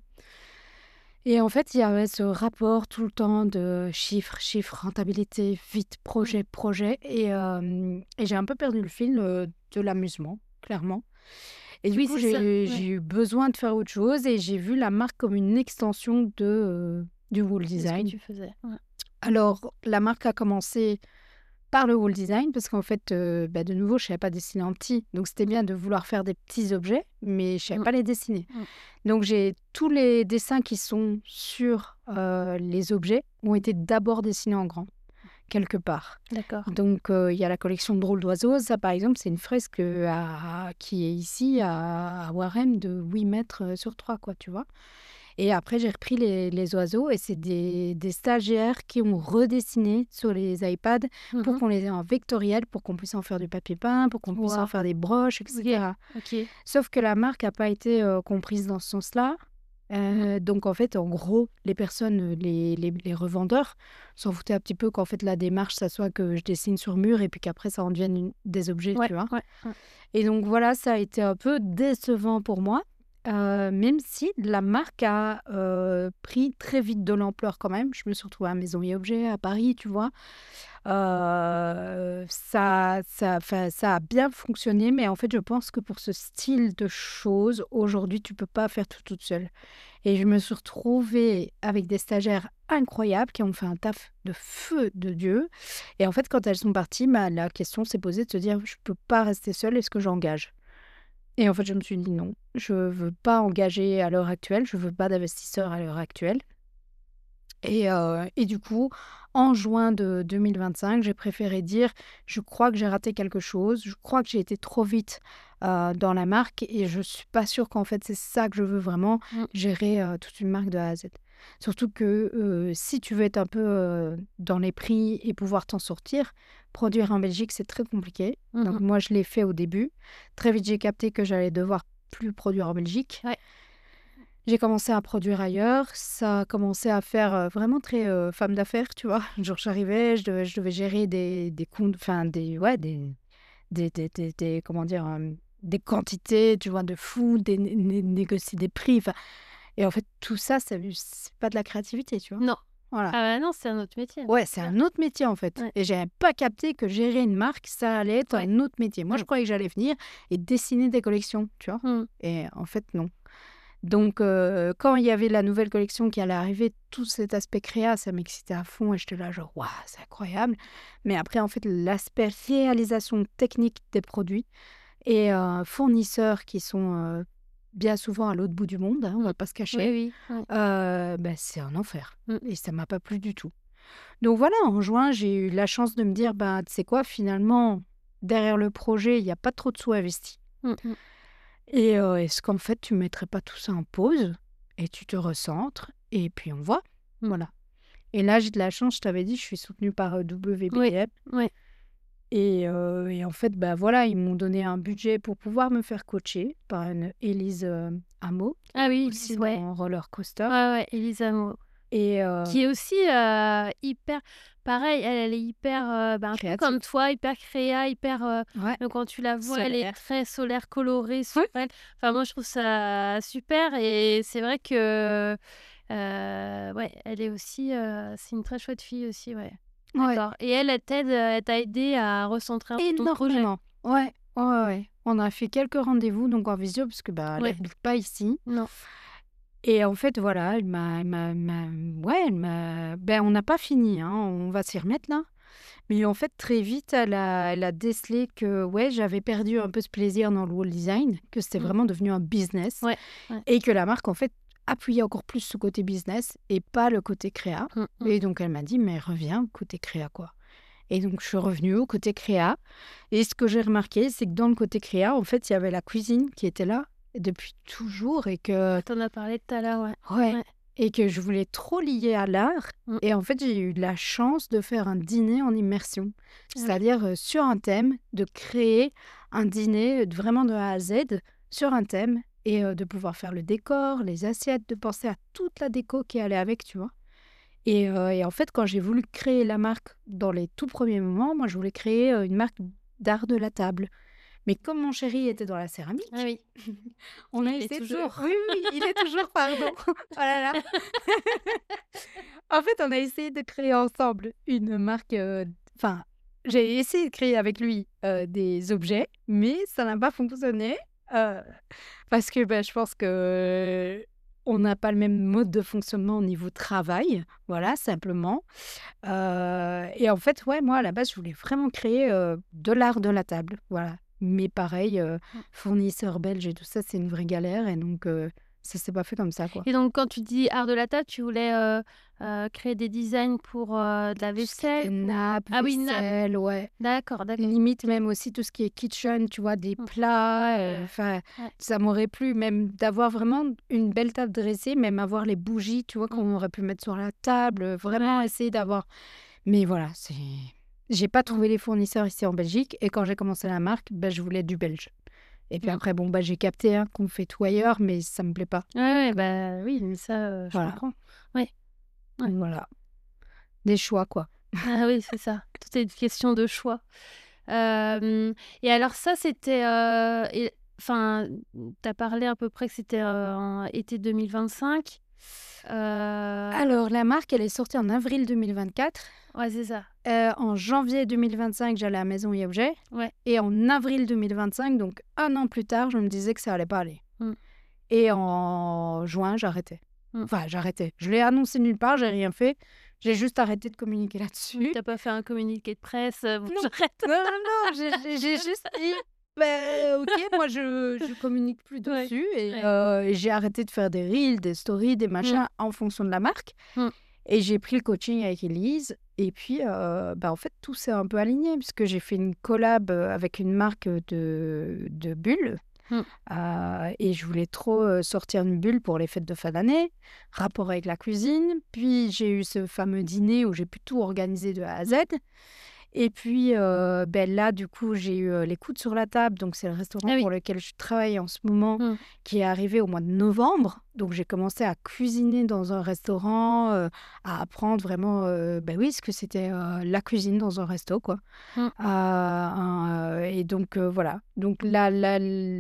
Et en fait, il y avait ce rapport tout le temps de chiffres, chiffres, rentabilité, vite, projet, projet. Et, euh, et j'ai un peu perdu le fil euh, de l'amusement, clairement. Et du Oui, coup, c'est ça. j'ai Ouais. j'ai eu besoin de faire autre chose et j'ai vu la marque comme une extension de, euh, du wall C'est ce que design. tu faisais. Ouais. Alors, la marque a commencé par le wall design, parce qu'en fait, euh, bah, de nouveau, je ne savais pas dessiner en petit. Donc, c'était bien de vouloir faire des petits objets, mais je ne savais Mm. pas les dessiner. Mm. Donc, j'ai tous les dessins qui sont sur euh, les objets ont été d'abord dessinés en grand, quelque part. D'accord. Donc, euh, il y a la collection de drôles d'oiseaux. Ça, par exemple, c'est une fresque euh, à- qui est ici à, à Warem de huit mètres euh, sur trois, quoi, tu vois. Et après, j'ai repris les, les oiseaux et c'est des, des stagiaires qui ont redessiné sur les iPads pour Mhm. qu'on les ait en vectoriel, pour qu'on puisse en faire du papier peint, pour qu'on puisse en Wow. faire des broches, et cetera. Ok. Sauf que la marque n'a pas été euh, comprise dans ce sens-là. Euh, donc en fait, en gros, les personnes, les, les, les revendeurs s'en foutaient un petit peu qu'en fait la démarche, ça soit que je dessine sur mur et puis qu'après ça en devienne une- des objets, Ouais. tu vois. Ouais. Ouais. Et donc voilà, ça a été un peu décevant pour moi, euh, même si la marque a euh, pris très vite de l'ampleur quand même. Je me suis retrouvée à Maison et Objets à Paris, tu vois. Euh, ça, ça, 'fin, ça a bien fonctionné, mais en fait, je pense que pour ce style de choses, aujourd'hui, tu peux pas faire tout toute seule. Et je me suis retrouvée avec des stagiaires incroyables qui ont fait un taf de feu de Dieu. Et en fait, quand elles sont parties, bah, la question s'est posée de se dire, je peux pas rester seule, est-ce que j'engage? Et en fait, je me suis dit non, je veux pas engager à l'heure actuelle, je veux pas d'investisseurs à l'heure actuelle. Et, euh, et du coup, en juin de deux mille vingt-cinq, j'ai préféré dire, je crois que j'ai raté quelque chose, je crois que j'ai été trop vite euh, dans la marque et je suis pas sûre qu'en fait c'est ça que je veux vraiment, Mm. gérer euh, toute une marque de A à Z. Surtout que euh, si tu veux être un peu euh, dans les prix et pouvoir t'en sortir, produire en Belgique, c'est très compliqué. Donc Mhm. moi, je l'ai fait au début. Très vite, j'ai capté que j'allais devoir plus produire en Belgique. Ouais. J'ai commencé à produire ailleurs. Ça a commencé à faire euh, vraiment très euh, femme d'affaires, tu vois. Genre, j'arrivais, je devais, je devais gérer des, des comptes, enfin, des, ouais, des, des, des, des, des- comment dire, euh, des quantités, tu vois, de fou, des, né- né- négocier des prix. Enfin, et en fait, tout ça, ça c'est pas de la créativité, tu vois. Non. Voilà. Ah bah non, c'est un autre métier. Ouais, c'est un autre métier en fait. Ouais. Et j'avais pas capté que gérer une marque, ça allait être Ouais. un autre métier. Moi, je Mm. croyais que j'allais venir et dessiner des collections, tu vois. Mm. Et en fait, non. Donc, euh, quand il y avait la nouvelle collection qui allait arriver, tout cet aspect créa, ça m'excitait à fond et j'étais là genre, waouh, c'est incroyable. Mais après, en fait, l'aspect réalisation technique des produits et euh, fournisseurs qui sont euh, bien souvent à l'autre bout du monde, hein, on va pas se Oui, cacher, oui. Ouais. euh, ben, c'est un enfer. Mm. Et ça m'a pas plu du tout. Donc voilà, en juin, j'ai eu la chance de me dire, bah, tu sais quoi, finalement, derrière le projet, il n'y a pas trop de sous investis. Mm, mm. Et euh, est-ce qu'en fait, tu ne mettrais pas tout ça en pause et tu te recentres et puis on voit. Mm. Voilà. Et là, j'ai de la chance, je t'avais dit, je suis soutenue par euh, W B M. Oui. Et, euh, et en fait, bah, voilà, ils m'ont donné un budget pour pouvoir me faire coacher par une Élise euh, Hameau, Ah oui, aussi Élise, ouais. en roller coaster. Ouais, ouais, Elisa Mo. Et euh, Qui est aussi euh, hyper. Pareil, elle, elle est hyper. euh, bah, un peu Créative. comme toi, hyper créa, hyper. euh, ouais, donc quand tu la vois, elle est Solaire. très solaire, colorée sur Ouais. elle. Enfin, moi, je trouve ça super. Et c'est vrai que. euh, ouais, elle est aussi. euh, c'est une très chouette fille aussi, ouais. ouais, D'accord. Et elle, elle t'aide, euh, elle t'a aidé à recentrer un peu ton projet. énormément. Ouais, ouais, ouais, ouais. On a fait quelques rendez-vous donc en visio parce que bah, elle Ouais. n'habite pas ici. Non. Et en fait, voilà, elle m'a, elle m'a, m'a- ouais, elle m'a, ben, on n'a pas fini, hein, on va s'y remettre là. Mais en fait, très vite, elle a, elle a décelé que, ouais, j'avais perdu un peu ce plaisir dans le wall design, que c'était Mm. vraiment devenu un business, Ouais, ouais. et que la marque, en fait, appuyait encore plus ce côté business et pas le côté créa. Mm, mm. Et donc, elle m'a dit, mais reviens au côté créa, quoi. Et donc, je suis revenue au côté créa. Et ce que j'ai remarqué, c'est que dans le côté créa, en fait, il y avait la cuisine qui était là depuis toujours et que T'en as parlé tout à l'heure, ouais. Ouais. Ouais. Et que je voulais trop lier à l'art. Mm. Et en fait, j'ai eu de la chance de faire un dîner en immersion. oui. C'est-à-dire euh, sur un thème, de créer un dîner euh, vraiment de A à Z sur un thème et euh, de pouvoir faire le décor, les assiettes, de penser à toute la déco qui allait avec, tu vois. Et, euh, et en fait, quand j'ai voulu créer la marque dans les tout premiers moments, moi, je voulais créer euh, une marque d'art de la table. Mais comme mon chéri était dans la céramique, Ah oui. on a Il est essayé de- toujours. Oui, oui, il est toujours, pardon. Oh là là. En fait, on a essayé de créer ensemble une marque. euh, Enfin, j'ai essayé de créer avec lui euh, des objets, mais ça n'a pas fonctionné euh, parce que ben, je pense que euh, on n'a pas le même mode de fonctionnement au niveau travail, voilà, simplement. Euh, et en fait, ouais, moi à la base, je voulais vraiment créer euh, de l'art de la table, voilà. Mais pareil, euh, Mm. fournisseurs belges et tout ça, c'est une vraie galère, et donc euh, ça s'est pas fait comme ça, quoi. Et donc, quand tu dis art de la table, tu voulais euh, euh, créer des designs pour euh, de la vaisselle. Nappe, Ah oui, nappe. vaisselle, ouais. D'accord, d'accord. Limite même aussi tout ce qui est kitchen, tu vois, des Mm. plats. euh, Enfin, Ouais. ça m'aurait plu même d'avoir vraiment une belle table dressée, même avoir les bougies, tu vois, qu'on aurait pu mettre sur la table. euh, Vraiment essayer d'avoir. Mais voilà, c'est. J'ai pas trouvé les fournisseurs ici en Belgique, et quand j'ai commencé la marque, ben, je voulais du belge. Et puis Mm. après, bon, bah, j'ai capté hein, qu'on fait tout ailleurs, mais ça me plaît pas. Ouais, ouais, bah oui, mais ça, euh, je Voilà. comprends. Ouais. Ouais. Donc voilà. Des choix, quoi. Ah oui, c'est ça. Tout est une question de choix. Euh, et alors ça, c'était... euh, et- Enfin, tu as parlé à peu près que c'était euh, en été deux mille vingt-cinq. Euh, Alors, la marque, elle est sortie en avril deux mille vingt-quatre. Ouais, c'est ça. Euh, en janvier deux mille vingt-cinq, j'allais à Maison et Objets. Ouais. Et en avril deux mille vingt-cinq, donc un an plus tard, je me disais que ça allait pas aller. Mm. Et en juin, j'arrêtais. Mm. Enfin, j'arrêtais. Je l'ai annoncé nulle part, j'ai rien fait. J'ai juste arrêté de communiquer là-dessus. T'as pas fait un communiqué de presse euh, bon, Non. j'arrête. Non, non, non, j'ai- j'ai j'ai juste dit, ben, ok, moi je, je communique plus Ouais, dessus. Et, ouais. euh, et j'ai arrêté de faire des reels, des stories, des machins en fonction de la marque. Mm. Et j'ai pris le coaching avec Elise. Et puis, euh, bah, en fait, tout s'est un peu aligné puisque j'ai fait une collab euh, avec une marque de, de bulles. Mm. Euh, et je voulais trop euh, sortir une bulle pour les fêtes de fin d'année, rapport avec la cuisine. Puis, j'ai eu ce fameux dîner où j'ai pu tout organiser de A à Z. Et puis, euh, ben là, du coup, j'ai eu euh, les coudes sur la table. Donc, c'est le restaurant Ah oui. pour lequel je travaille en ce moment, Mm. qui est arrivé au mois de novembre. Donc, j'ai commencé à cuisiner dans un restaurant, euh, à apprendre vraiment, euh, ben oui, ce que c'était euh, la cuisine dans un resto, quoi. Mm. Euh, un, euh, et donc, euh, voilà. Donc, la, la,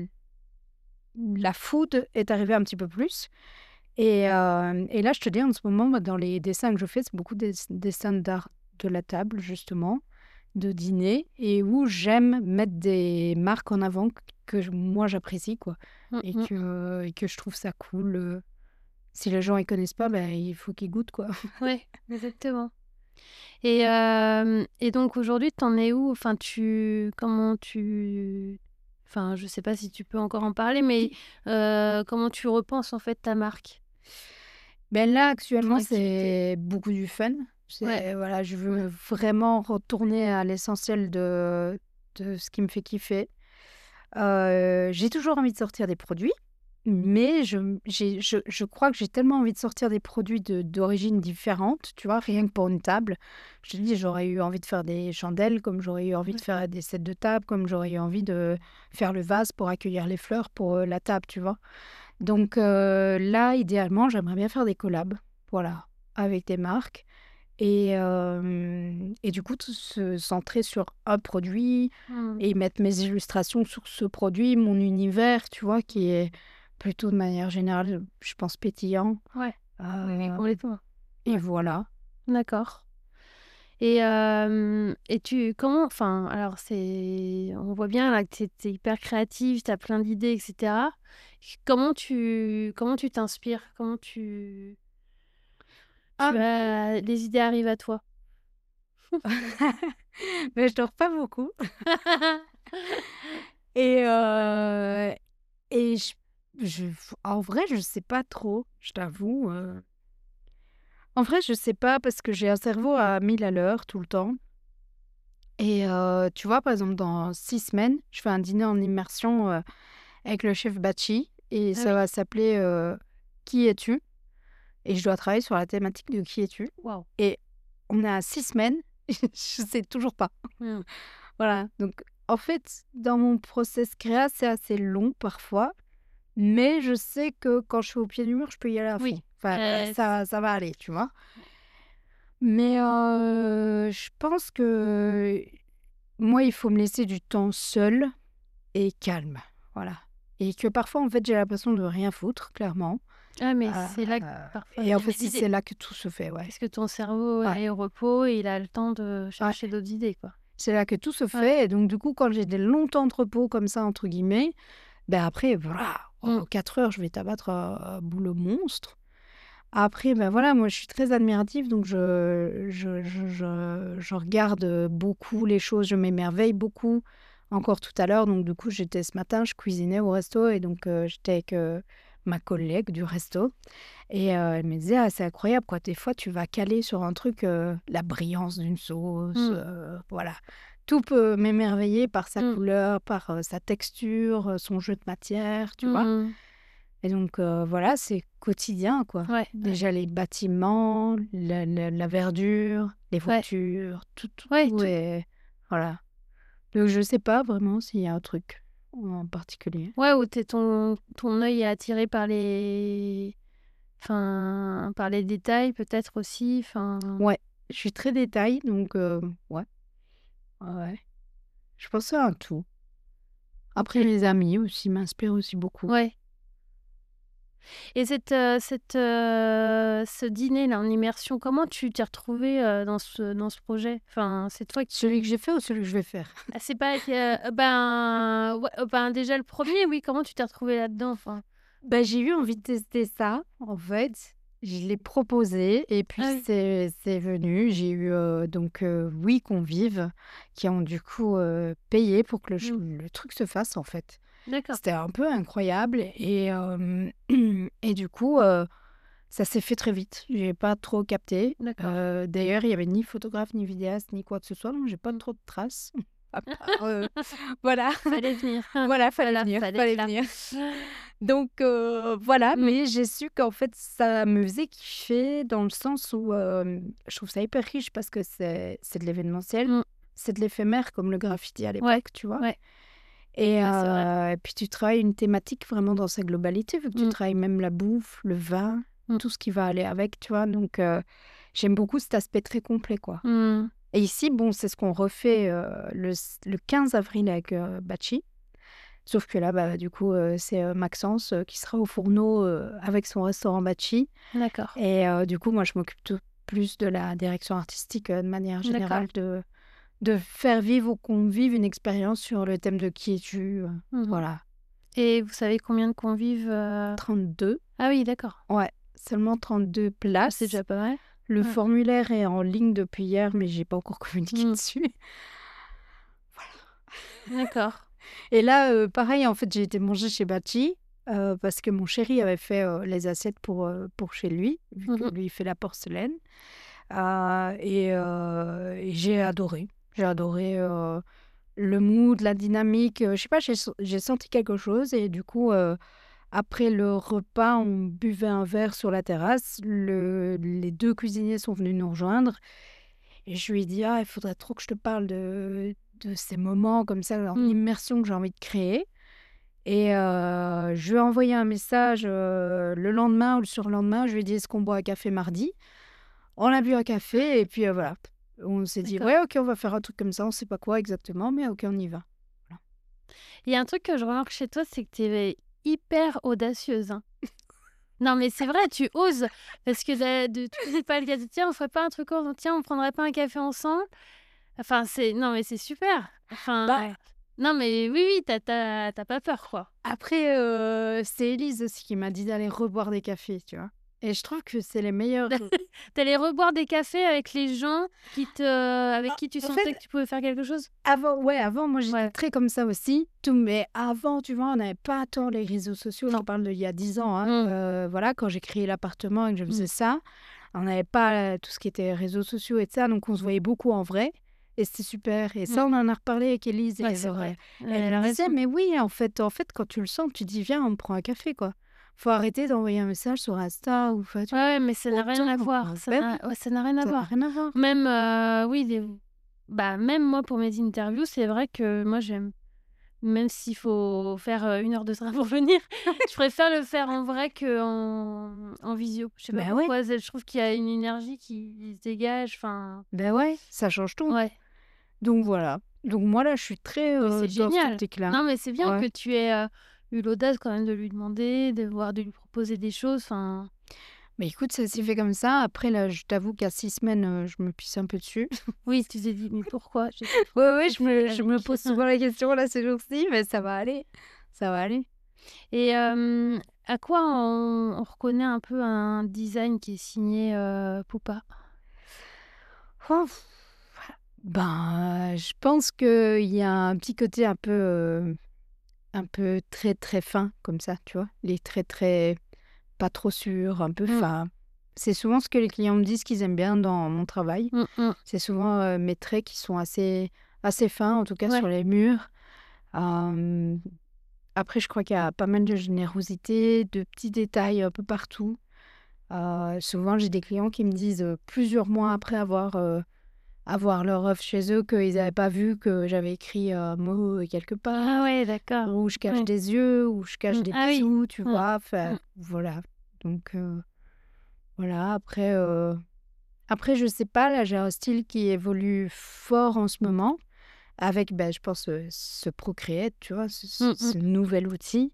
la food est arrivée un petit peu plus. Et, euh, et là, je te dis, en ce moment, moi, dans les dessins que je fais, c'est beaucoup des dessins d'art de la table, justement, de dîner, et où j'aime mettre des marques en avant que je- moi j'apprécie, quoi. Mm, Et mm. que, et que je trouve ça cool. euh. Si les gens ils connaissent pas, ben, il faut qu'ils goûtent, quoi. Ouais, exactement. Et, euh, et donc aujourd'hui, t'en es où? Enfin, tu, comment tu, enfin, je sais pas si tu peux encore en parler, mais euh, comment tu repenses en fait ta marque, Ben là, ton actuellement, activité? c'est beaucoup du fun. Ouais, C'est, voilà, je veux vraiment retourner à l'essentiel de, de ce qui me fait kiffer. Euh, j'ai toujours envie de sortir des produits, mais je, j'ai, je, je crois que j'ai tellement envie de sortir des produits de, d'origine différente, tu vois, rien que pour une table. Je te dis, j'aurais eu envie de faire des chandelles, comme j'aurais eu envie de ouais, faire des sets de table, comme j'aurais eu envie de faire le vase pour accueillir les fleurs pour euh, la table, tu vois. Donc euh, là, idéalement, j'aimerais bien faire des collabs, voilà, avec des marques. Et, euh, et du coup, t- se centrer sur un produit mm, et mettre mes illustrations sur ce produit, mon univers, tu vois, qui est plutôt de manière générale, je pense, pétillant. ouais, Euh, complètement. et voilà. D'accord. Et, euh, et tu, comment, enfin, alors c'est, on voit bien là que t'es, t'es hyper créative, t'as plein d'idées, et cetera. Comment tu, comment tu t'inspires? Comment tu, tu Ah, as, les idées arrivent à toi? mais je dors pas beaucoup. Et, euh, et je, je- en vrai, je sais pas trop, je t'avoue. euh. En vrai, je sais pas parce que j'ai un cerveau à mille à l'heure tout le temps. Et euh, tu vois, par exemple, dans six semaines, je fais un dîner en immersion euh, avec le chef Bachi et Ah ça oui, va s'appeler euh, Qui es-tu? Et je dois travailler sur la thématique de Qui es-tu? waouh. Et on est à six semaines, je sais toujours pas. Mm. Voilà. Donc, en fait, dans mon process créa, c'est assez long parfois, mais je sais que quand je suis au pied du mur, je peux y aller à Oui. fond. Enfin, euh, Euh, ça, ça va aller, tu vois. Mais euh, je pense que moi, il faut me laisser du temps seul et calme. Voilà. Et que parfois, en fait, j'ai l'impression de rien foutre, clairement. ah, mais Euh, c'est là que parfois et en viennent fait, les c'est c'est idées. là que tout se fait, ouais. Parce que ton cerveau Ouais, est au repos et il a le temps de ouais. chercher d'autres idées, quoi. C'est là que tout se Ouais. fait. Et donc, du coup, quand j'ai des longs temps de repos comme ça, entre guillemets, ben après, voilà, Mm. en quatre heures, je vais t'abattre un, un boulot monstre. Après, ben voilà, moi, je suis très admirative, donc je, je, je, je, je regarde beaucoup les choses, je m'émerveille beaucoup. Encore tout à l'heure, donc du coup, j'étais ce matin, je cuisinais au resto et donc euh, j'étais avec euh, ma collègue du resto et euh, elle me disait, ah, c'est incroyable, quoi. Des fois, tu vas caler sur un truc, euh, la brillance d'une sauce, Mm. euh, voilà. Tout peut m'émerveiller par sa Mm. couleur, par euh, sa texture, euh, son jeu de matière, tu vois. Mm. Et donc, euh, voilà, c'est quotidien, quoi. Ouais, ouais, Déjà, les bâtiments, la, la- la verdure, les ouais, voitures, tout, tout, ouais, tout tout. est... Voilà. Donc, je sais pas vraiment s'il y a un truc en particulier. Ouais, où t'es ton, ton œil est attiré par les, enfin, par les détails, peut-être aussi. Enfin, Ouais, je suis très détail, donc, euh, ouais, ouais. ouais. Je pense à un tout. Après, ok. les amis aussi m'inspirent aussi beaucoup. Ouais. Et cette, euh, cette, euh, ce dîner-là en immersion, comment tu t'es retrouvé euh, dans ce, dans ce projet? Enfin, c'est toi Celui que qui... j'ai fait ou celui que je vais faire? Ah, c'est pas... euh, ben, ouais, euh, ben, déjà le premier, oui. Comment tu t'es retrouvé là-dedans? Enfin, Ben, j'ai eu envie de tester ça, en fait. Je l'ai proposé et puis ah oui, c'est c'est venu. J'ai eu euh, donc euh, huit convives qui ont du coup euh, payé pour que le, ch- mm, le truc se fasse, en fait. d'accord, C'était un peu incroyable et, euh, et du coup, euh, ça s'est fait très vite. J'ai pas trop capté. d'accord. Euh, d'ailleurs, il y avait ni photographe, ni vidéaste, ni quoi que ce soit, donc j'ai pas Mm. trop de traces. À part, euh, voilà, Fallait venir. voilà, fallait Voilà, venir, fallait être fallait là. venir. Donc euh, voilà, Mm, mais j'ai su qu'en fait, ça me faisait kiffer dans le sens où euh, je trouve ça hyper riche parce que c'est c'est de l'événementiel, mm, c'est de l'éphémère comme le graffiti à ouais, l'époque, tu vois. ouais, Et, ouais, c'est vrai. euh, et puis tu travailles une thématique vraiment dans sa globalité, vu que tu Mm, travailles même la bouffe, le vin, mm, tout ce qui va aller avec, tu vois. Donc euh, j'aime beaucoup cet aspect très complet, quoi. mm, Et ici, bon, c'est ce qu'on refait euh, le, le quinze avril avec euh, Bachi. Sauf que là, bah, du coup, euh, c'est euh, Maxence euh, qui sera au fourneau euh, avec son restaurant Bachi. d'accord, Et euh, du coup, moi, je m'occupe tout- plus de la direction artistique euh, de manière d'accord. générale de, de faire vivre aux convives une expérience sur le thème de qui es-tu. euh, Mhm. Voilà. Et vous savez combien de convives euh, trente-deux. Ah oui, d'accord. Ouais, seulement trente-deux C'est places. déjà pas mal. Le Ouais. formulaire est en ligne depuis hier, mais j'ai pas encore communiqué Mm. dessus. D'accord. Et là, euh, pareil, en fait, j'ai été manger chez Bachi euh, parce que mon chéri avait fait euh, les assiettes pour, euh, pour chez lui, vu que Mhm. lui, il fait la porcelaine. Euh, et euh, et j'ai adoré. J'ai adoré euh, le mood, la dynamique. euh, Je sais pas, j'ai so- j'ai senti quelque chose. Et du coup, euh, après le repas, on buvait un verre sur la terrasse. Le- les deux cuisiniers sont venus nous rejoindre. Et je lui ai dit, ah, il faudrait trop que je te parle de, de ces moments comme ça, alors, Mm. l'immersion que j'ai envie de créer. Et euh, je lui ai envoyé un message euh, le lendemain ou le surlendemain. Je lui ai dit, est-ce qu'on boit un café mardi? On a bu un café et puis euh, voilà. On s'est dit, D'accord. ouais, ok, on va faire un truc comme ça. On sait pas quoi exactement, mais ok, on y va. Il y a un truc que je remarque chez toi, c'est que tu es hyper audacieuse. hein. Non, mais c'est vrai, tu oses. Parce que de, de, tu faisais pas le gars de tiens, on ferait pas un truc ensemble, tiens, on prendrait pas un café ensemble. Enfin, c'est. Non, mais c'est super. Enfin. Bah, Non, mais oui, oui, t'as, t'as, t'as pas peur, quoi. après, euh, c'est Élise aussi qui m'a dit d'aller reboire des cafés, tu vois. Et je trouve que c'est les meilleurs. T'allais reboire des cafés avec les gens qui te, avec Ah, qui tu en sentais fait, que tu pouvais faire quelque chose. Avant, ouais, avant, moi j'étais Ouais. très comme ça aussi. Tout, mais avant, tu vois, on n'avait pas tant les réseaux sociaux. J'en parle d'il y a dix ans. Hein. Mm. Euh, voilà, quand j'ai créé l'appartement et que je faisais Mm. ça, on n'avait pas euh, tout ce qui était réseaux sociaux et ça. Donc on se voyait beaucoup en vrai. Et c'était super. Et Mm. ça, on en a reparlé avec Élise. Ouais, et c'est elle, vrai. elle Elle me a disait, raison. mais oui, en fait, en fait, quand tu le sens, tu dis, viens, on prend un café, quoi. Faut arrêter d'envoyer un message sur Insta ou enfin, tu Ouais, ouais, mais ça n'a rien à autant, voir. euh, Ça ben n'a oui, ouais, ça n'a rien à ça n'a voir. rien à voir. Même, euh, oui, des... bah, même moi, pour mes interviews, c'est vrai que moi, j'aime. Même s'il faut faire euh, une heure de train pour venir, je préfère le faire en vrai qu'en en visio. Je sais pas Ben ouais, pourquoi, c'est- je trouve qu'il y a une énergie qui se dégage. Enfin, ben ouais, ça change tout. ouais. Donc voilà. Donc moi là, je suis très Mais euh, c'est dans cette génial. optique-là. Non, mais c'est bien Ouais. que tu aies euh, eu l'audace quand même de lui demander, de voir, de lui proposer des choses. Enfin, Mais écoute, ça s'est fait comme ça. Après là, je t'avoue qu'à six semaines, euh, je me pisse un peu dessus. oui, tu t'es dit, mais pourquoi j'ai Ouais, ouais, je me, je me avec pose souvent la question là ces jours-ci, mais ça va aller. Ça va aller. Et euh, à quoi on, on reconnaît un peu un design qui est signé euh, Poupa? Oh, pff, ben, euh, je pense qu'il y a un petit côté un peu, euh, un peu très très fin comme ça, tu vois. Les traits très pas trop sûrs, un peu Mm, fins. C'est souvent ce que les clients me disent qu'ils aiment bien dans mon travail. mm, mm. C'est souvent euh, mes traits qui sont assez, assez fins, en tout cas Ouais. sur les murs. Euh, après, je crois qu'il y a pas mal de générosité, de petits détails un peu partout. Euh, souvent, j'ai des clients qui me disent euh, plusieurs mois après avoir, euh, avoir leur œuvre chez eux qu'ils n'avaient pas vu que j'avais écrit un mot quelque part, Ah ouais, d'accord. ou je cache Ouais. des yeux, ou je cache Mm. des Ah oui. bijoux, tu Mm, vois. Enfin, mm. voilà. Donc, euh, voilà. Après, euh, après, je sais pas, là, j'ai un style qui évolue fort en ce moment. Avec, ben, je pense, euh, ce Procreate, tu vois, ce, ce- Mm, mm. ce nouvel outil.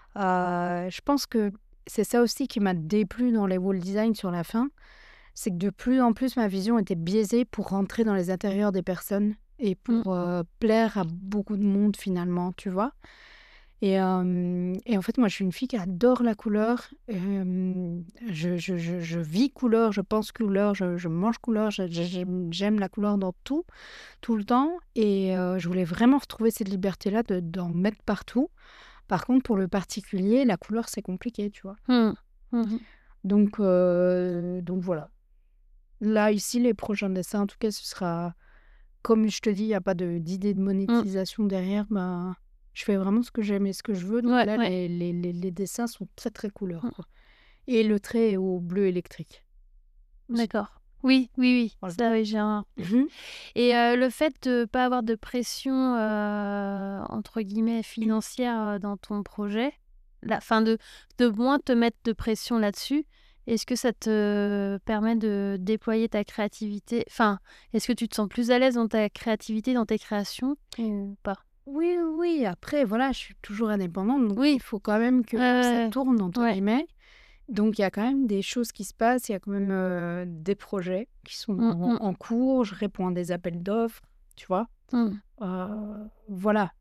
Euh, je pense que c'est ça aussi qui m'a déplu dans les wall design sur la fin. C'est que de plus en plus, ma vision était biaisée pour rentrer dans les intérieurs des personnes et Mm. pour euh, plaire à beaucoup de monde finalement, tu vois. Et, euh, et en fait, moi, je suis une fille qui adore la couleur. Euh, je, je, je, je vis couleur, je pense couleur, je, je mange couleur, je- je- j'aime, j'aime la couleur dans tout, tout le temps. Et euh, je voulais vraiment retrouver cette liberté-là de, d'en mettre partout. Par contre, pour le particulier, la couleur, c'est compliqué, tu vois. Mm. Mhm. Donc, euh, donc voilà. Là, ici, les prochains dessins, en tout cas, ce sera, comme je te dis, il n'y a pas de, d'idée de Mm. monétisation derrière. Ben, je fais vraiment ce que j'aime et ce que je veux. Donc Ouais, là, ouais. les, les, les, les dessins sont très, très couleurs, Mm. quoi. Et le trait est au bleu électrique aussi. D'accord. Oui, oui, oui. Voilà. Ça, oui, j'ai un... Mhm. Et euh, le fait de pas avoir de pression, euh, entre guillemets, financière euh, dans ton projet, la fin de, de moins te mettre de pression là-dessus, est-ce que ça te permet de déployer ta créativité? Enfin, est-ce que tu te sens plus à l'aise dans ta créativité, dans tes créations ou pas? Oui, oui, oui. Après, voilà, je suis toujours indépendante, donc Oui. il faut quand même que Ouais, ça ouais, tourne, entre ouais. guillemets. Donc, il y a quand même des choses qui se passent, il y a quand même euh, des projets qui sont Mm, en, mm. en cours, je réponds à des appels d'offres, tu vois. Mmh. Euh, voilà.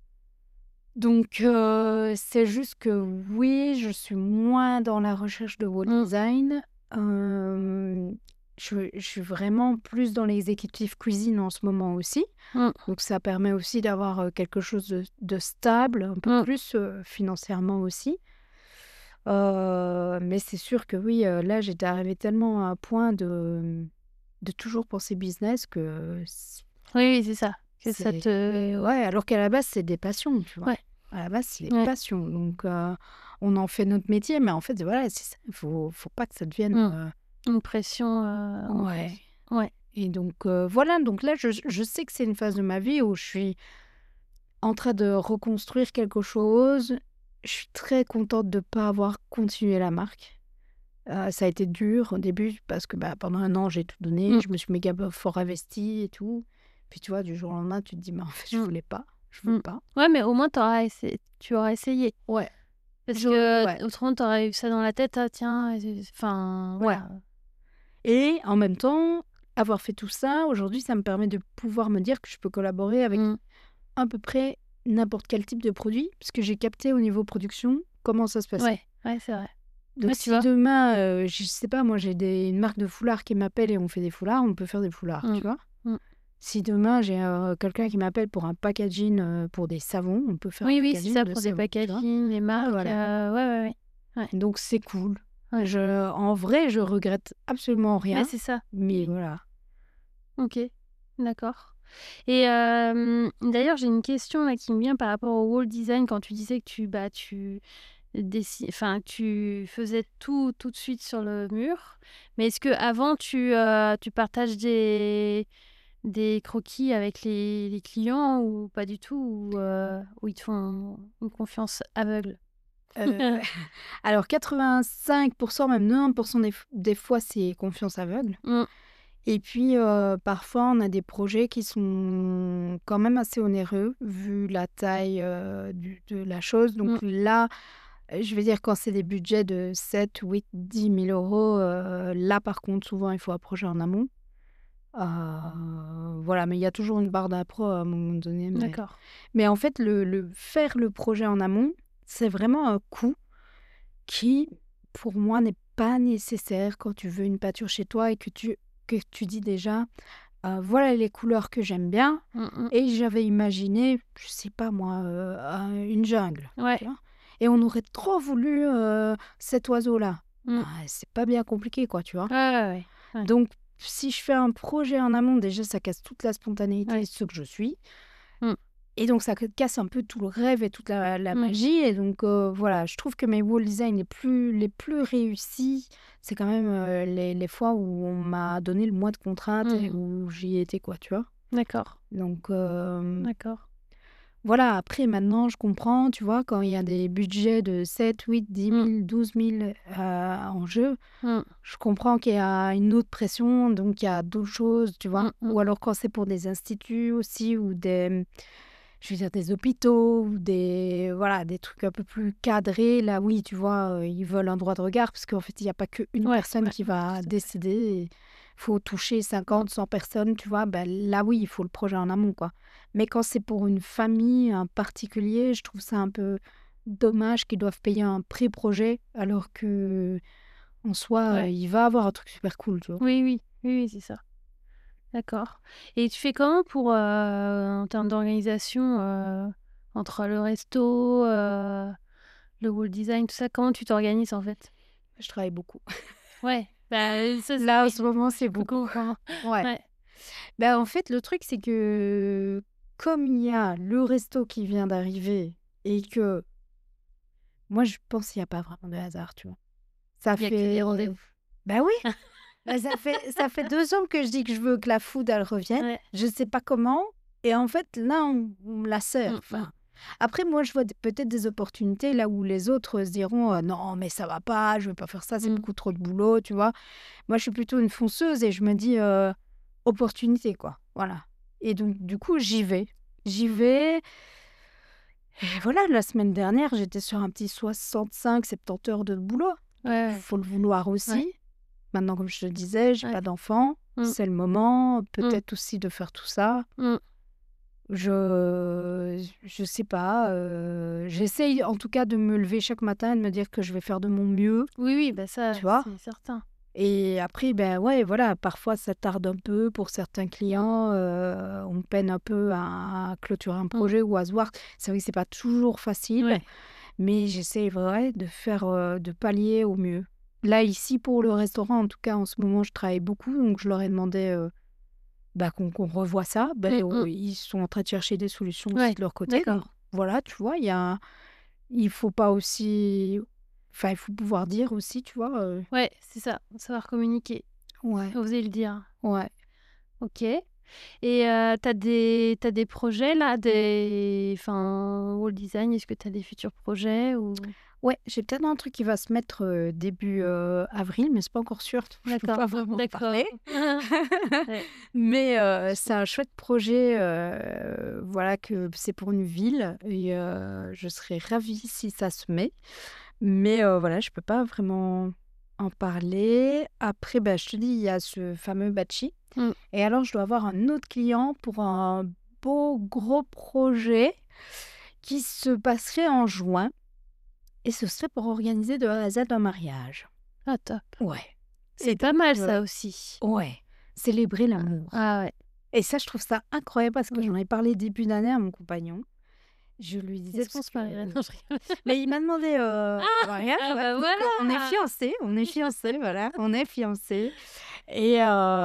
Donc, euh, c'est juste que oui, je suis moins dans la recherche de wall Mmh. design. Euh, je, je suis vraiment plus dans l'exécutif cuisine en ce moment aussi. Mmh. Donc, ça permet aussi d'avoir euh, quelque chose de, de stable, un peu Mmh. plus euh, financièrement aussi. Euh, mais c'est sûr que oui, euh, là, j'étais arrivée tellement à un point de, de toujours penser business que c- Oui, oui, c'est ça. Que ça c'est... te... Ouais, alors qu'à la base, c'est des passions, tu vois. Ouais, À la base, c'est des ouais. passions. Donc, euh, on en fait notre métier, mais en fait, voilà, c'est ça. Il faut, faut pas que ça devienne... Mmh. euh, Une pression, euh, en Ouais. fait. Ouais. Et donc, euh, voilà. Donc là, je, je sais que c'est une phase de ma vie où je suis en train de reconstruire quelque chose. Je suis très contente de ne pas avoir continué la marque. Euh, ça a été dur au début parce que bah, pendant un an, j'ai tout donné. Mmh. Je me suis méga fort investie et tout. Puis tu vois, du jour au lendemain, tu te dis, mais en fait, je Mmh. voulais pas. Je veux Mmh. pas. Ouais, mais au moins, t'auras essayé... tu auras essayé. Ouais. Parce Je- que ouais. autrement, t'aurais eu ça dans la tête, ah tiens, et- enfin, Ouais. voilà. Et en même temps, avoir fait tout ça, aujourd'hui, ça me permet de pouvoir me dire que je peux collaborer avec Mmh. à peu près n'importe quel type de produit, parce que j'ai capté au niveau production comment ça se passait. Ouais, ouais, c'est vrai. Donc Ouais, tu si vois. demain, euh, je sais pas, moi j'ai des, une marque de foulards qui m'appelle et on fait des foulards, on peut faire des foulards, Mmh. tu vois. Mmh. Si demain j'ai euh, quelqu'un qui m'appelle pour un packaging euh, pour des savons, on peut faire Oui, un oui, c'est packaging ça, de pour des savons, tu vois. packaging, des marques. voilà. euh, Ouais, ouais, ouais. Ouais. Donc c'est cool. Ouais. Je, en vrai, je regrette absolument Mais rien, c'est ça. mais voilà. Ok, d'accord. Et euh, d'ailleurs, j'ai une question là qui me vient par rapport au wall design quand tu disais que tu, bah, tu, dessi- enfin, tu faisais tout tout de suite sur le mur. Mais est-ce que avant tu, euh, tu partages des, des croquis avec les, les clients ou pas du tout ou, euh, ou ils te font une confiance aveugle? Euh, alors quatre-vingt-cinq pour cent, même quatre-vingt-dix pour cent des, f- des fois, c'est confiance aveugle. Mm, Et puis, euh, parfois, on a des projets qui sont quand même assez onéreux, vu la taille euh, du- de la chose. Donc mm, là, euh, je vais dire, quand c'est des budgets de sept, huit, dix mille euros, euh, là, par contre, souvent, il faut approcher en amont. Euh, voilà, mais il y a toujours une barre d'impro à un moment donné. Mais, d'accord. mais en fait, le, le- faire le projet en amont, c'est vraiment un coût qui, pour moi, n'est pas nécessaire quand tu veux une pâture chez toi et que tu, que tu dis déjà, euh, voilà les couleurs que j'aime bien. Mm, mm. Et j'avais imaginé, je sais pas moi, euh, un- une jungle. Ouais. Tu vois. Et on aurait trop voulu euh, cet oiseau-là. Mm. Ah, c'est pas bien compliqué, quoi, tu vois. Ouais, ouais, ouais. Ouais. Donc, si je fais un projet en amont, déjà, ça casse toute la spontanéité Ouais. de ce que je suis. Mm. Et donc, ça casse un peu tout le rêve et toute la, la Mm. magie. Et donc, euh, voilà, je trouve que mes wall design les plus, les plus réussis, c'est quand même euh, les, les fois où on m'a donné le mois de contrainte et Mm. où j'y étais, quoi, tu vois. D'accord, Donc, euh, d'accord. voilà, après, maintenant, je comprends, tu vois, quand il y a des budgets de sept, huit, dix Mm. mille, douze mille euh, en jeu, Mm. je comprends qu'il y a une autre pression, donc il y a d'autres choses, tu vois. Mm, mm. Ou alors quand c'est pour des instituts aussi, ou des, je veux dire, des hôpitaux, ou des, voilà, des trucs un peu plus cadrés, là, oui, tu vois, euh, ils veulent un droit de regard, parce qu'en fait, il n'y a pas qu'une Ouais, personne ouais, qui ouais, va tout à fait. décider. Il faut toucher cinquante, cent personnes, tu vois. Ben, là, oui, il faut le projet en amont, quoi. Mais quand c'est pour une famille, un particulier, je trouve ça un peu dommage qu'ils doivent payer un pré-projet, alors que en soi, euh, Ouais. il va avoir un truc super cool, tu vois. Oui, oui, oui, oui, c'est ça. D'accord. Et tu fais comment pour, euh, en termes d'organisation, euh, entre le resto, euh, le wall design, tout ça, comment tu t'organises en fait? Je travaille beaucoup. Ouais, bah euh, ça, c'est- Là, en oui, ce moment, c'est je peux beaucoup. comprendre. Ouais. Ouais. Ben, en fait, le truc, c'est que comme il y a le resto qui vient d'arriver et que moi, je pense qu'il n'y a pas vraiment de hasard, tu vois. Ça Il y a que des fait... rendez-vous. Ben oui, ben, ça fait, ça fait deux ans que je dis que je veux que la food, elle revienne. Ouais. Je sais pas comment. Et en fait, là, on, on me la sert. Mm, Enfin, après, moi, je vois des- peut-être des opportunités là où les autres se diront euh, non, mais ça va pas, je vais pas faire ça, c'est mm. beaucoup trop de boulot, tu vois. Moi, je suis plutôt une fonceuse et je me dis euh, opportunité, quoi. Voilà. Et donc, du coup, j'y vais. J'y vais. Et voilà, la semaine dernière, j'étais sur un petit soixante-cinq soixante-dix heures de boulot. Ouais, ouais. Faut le vouloir aussi. Ouais. Maintenant, comme je te disais, j'ai Ouais. pas d'enfant. Mm. C'est le moment, Mm. peut-être aussi de faire tout ça. Mm. Je je sais pas, heu, j'essaye en tout cas de me lever chaque matin et de me dire que je vais faire de mon mieux, Oui, oui, bah ça, tu vois? c'est certain. Et après, ben, ouais, voilà, parfois ça tarde un peu pour certains clients, heu, on peine un peu à à clôturer un Mmh. projet ou à se voir. C'est vrai que c'est pas toujours facile, Ouais. mais j'essaie vrai de faire, heu, de pallier au mieux. Là, ici, pour le restaurant, en tout cas, en ce moment, je travaille beaucoup, donc je leur ai demandé, heu, bah, qu'on qu'on revoie ça. Ben, Mmh heu, mh. ils sont en train de chercher des solutions aussi Ouais, de leur côté, donc d'accord. voilà, tu vois? Il y a il faut pas aussi enfin, il faut pouvoir dire aussi, tu vois? Heu Ouais, c'est ça, savoir communiquer, ouais, oser le dire. ouais. OK. Et heu, tu des t'as des projets là, des enfin, wall design, est-ce que tu as des futurs projets ou? Ouais, j'ai peut-être un truc qui va se mettre, heu, début, heu, avril, mais c'est pas encore sûr, donc je peux D'accord, pas vraiment en d'accord. parler. Ouais. Mais, heu, c'est un chouette projet, heu, voilà, que c'est pour une ville et heu, je serais ravie si ça se met. Mais, heu, voilà, je peux pas vraiment en parler. Après, bah, je te dis, il y a ce fameux Batchi Mmh. et alors je dois avoir un autre client pour un beau gros projet qui se passerait en juin. Et ce serait pour organiser de A à Z un mariage. Ah top. Ouais. Et C'est-à-dire pas mal que ça aussi. ouais, célébrer l'amour. Ah ouais. Et ça, je trouve ça incroyable parce que Mmh. j'en ai parlé début d'année à mon compagnon. Je lui disais Est-ce parce qu'on se que marierait? Non, je rigole. mais il m'a demandé, heu, un mariage, Ah ouais, bah donc on est voilà! fiancés, on est fiancés, voilà, on est fiancés et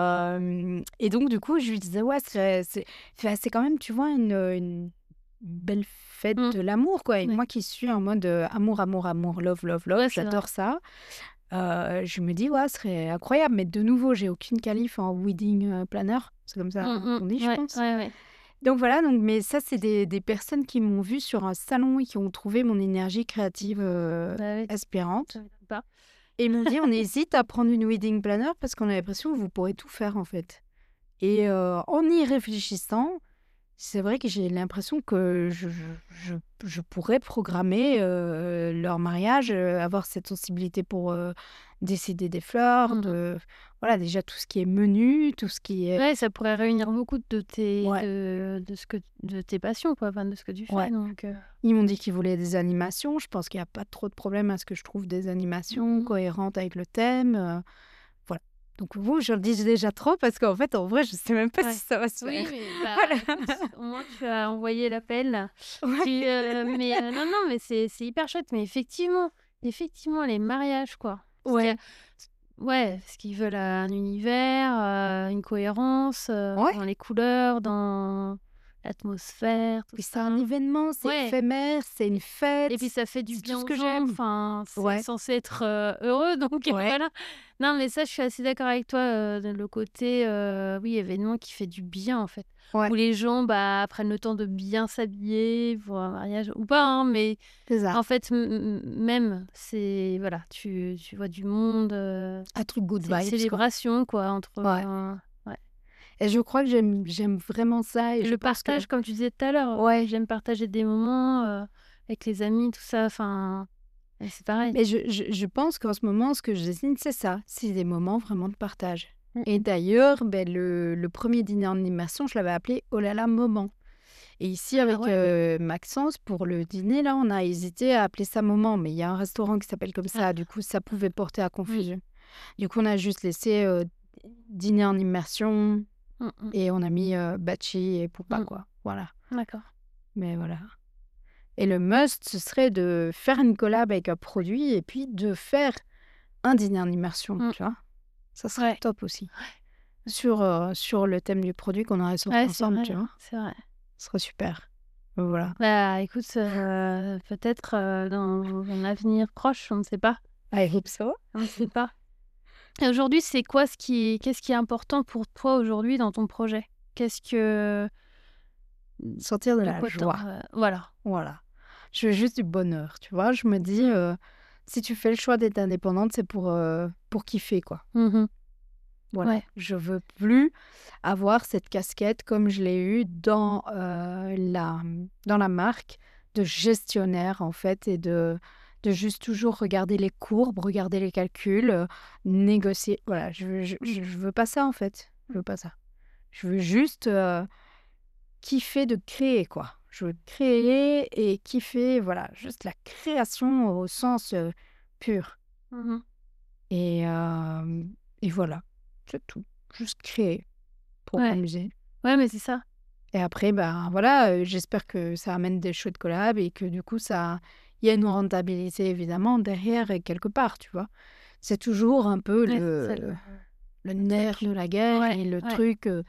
hem et donc du coup, je lui disais: «Ouais, c'est c'est enfin, c'est quand même, tu vois, une, une belle fête Mmh. de l'amour, quoi» et Ouais. moi qui suis en mode, heu, amour, amour, amour, love, love, love, Ouais, c'est vrai. j'adore ça. Heu, je me dis: «Ouais, ce serait incroyable», mais de nouveau, j'ai aucune qualif en wedding, heu, planner. C'est comme ça Mmh qu'on dit, mh. je Ouais, pense. ouais, ouais. Donc voilà, donc mais ça, c'est des des personnes qui m'ont vue sur un salon et qui ont trouvé mon énergie créative, heu, Bah oui, ça inspirante m'étonne pas. et ils m'ont dit: «On hésite à prendre une wedding planner parce qu'on a l'impression que vous pourrez tout faire, en fait» et heu, en y réfléchissant, c'est vrai que j'ai l'impression que je je je je pourrais programmer, heu, leur mariage, heu, avoir cette sensibilité pour, heu, décider des fleurs, Mmh mh. de voilà, déjà tout ce qui est menu, tout ce qui est Ouais, ça pourrait réunir beaucoup de tes ouais, de de ce que de tes passions quoi, enfin de ce que tu fais ouais. donc heu Ils m'ont dit qu'ils voulaient des animations. Je pense qu'il y a pas trop de problème à ce que je trouve des mmh animations mh. cohérentes avec le thème, heu, voilà. Donc vous, j'en dis déjà trop parce qu'en fait, en vrai, je sais même pas si Ouais. ça va se Oui, faire. mais bah, Voilà. écoute, au moins tu as envoyé l'appel. Tu, Ouais, heu, mais heu, non, non, mais c'est c'est hyper chouette, mais effectivement, effectivement, les mariages, quoi. Parce qu'il y a ouais, ouais, parce qu'ils veulent un univers, heu, une cohérence, heu, ouais. dans les couleurs, dans l'atmosphère, tout Puis c'est un ça. événement, c'est Ouais. éphémère, c'est une Et puis fête, ça fait du c'est tout bien ce aux que gens, j'aime. enfin, c'est Ouais, censé être, heu, heureux donc heu, ouais, voilà. Non, mais ça, je suis assez d'accord avec toi, heu, de le côté, heu, oui, événement qui fait du bien, en fait. ouais, Où les gens, bah, prennent le temps de bien s'habiller pour un mariage ou pas, hein, mais c'est ça. en fait, m m même, c'est voilà, tu tu vois du monde, heu, Un truc good c'est une vibes, quoi. célébration, quoi, entre, Ouais heu, ouais. et je crois que j'aime j'aime vraiment ça et Et je le pense que partage, comme tu disais tout à l'heure, heu, ouais. j'aime partager des moments, heu, avec les amis, tout ça, enfin, et c'est pareil. Mais je je je pense qu'en ce moment, ce que je dessine, c'est ça, c'est des moments vraiment de partage. Mmh Et mh. d'ailleurs, beh, le le premier dîner en immersion, je l'avais appelé «Oh là là, moment» et ici Ah avec, ouais. heu, Maxence, pour le dîner, là, on a hésité à appeler ça «moment», mais il y a un restaurant qui s'appelle comme Ah. ça, du coup, ça pouvait porter à Oui. confusion. Du coup, on a juste laissé, heu, dîner en immersion Mmh mh. et on a mis, heu, Batchi et Poupa, Mmh. quoi, voilà. D'accord. Mais voilà et le must, ce serait de faire une collab avec un produit et puis de faire un dîner en immersion, Mmh. tu vois? Ça serait Ouais. top aussi. Ouais. Sur, heu, sur le thème du produit qu'on aurait sorti Ouais, c'est ensemble, vrai, tu vois? c'est vrai. Ce serait super. Voilà. Bah, écoute, heu, peut-être, heu, dans un avenir proche, on ne sait pas, I hope so. on ne sait pas. Et aujourd'hui, c'est quoi ce qui qu'est-ce qui est important pour toi aujourd'hui dans ton projet? Qu'est-ce que mmh, Sortir de de la quoi tu joie, voilà. voilà. Je veux juste du bonheur, tu vois? Je me dis, Mmh. heu, si tu fais le choix d'être indépendante, c'est pour, heu, pour kiffer, quoi. Mmh mh. Voilà. Ouais. Je veux plus avoir cette casquette comme je l'ai eue dans, heu, la, mmh, dans la marque de gestionnaire, en fait et de de juste toujours regarder les courbes, regarder les calculs, heu, négocier. Voilà, je veux je je je veux pas ça, en fait. Je veux pas ça. Je veux juste, heu, kiffer de créer, quoi. Je veux créer et kiffer, voilà, juste la création au sens euh, pur. Mhm. Et, euh, et voilà, c'est tout. Juste créer pour Ouais. m'amuser. Ouais, mais c'est ça. Et après, ben voilà, euh, j'espère que ça amène des chouettes collabs et que du coup, ça, il y a une rentabilité évidemment derrière et quelque part, tu vois. C'est toujours un peu Ouais, c'est ça le, le, le le nerf truc. de la guerre Ouais, et le ouais. truc. euh,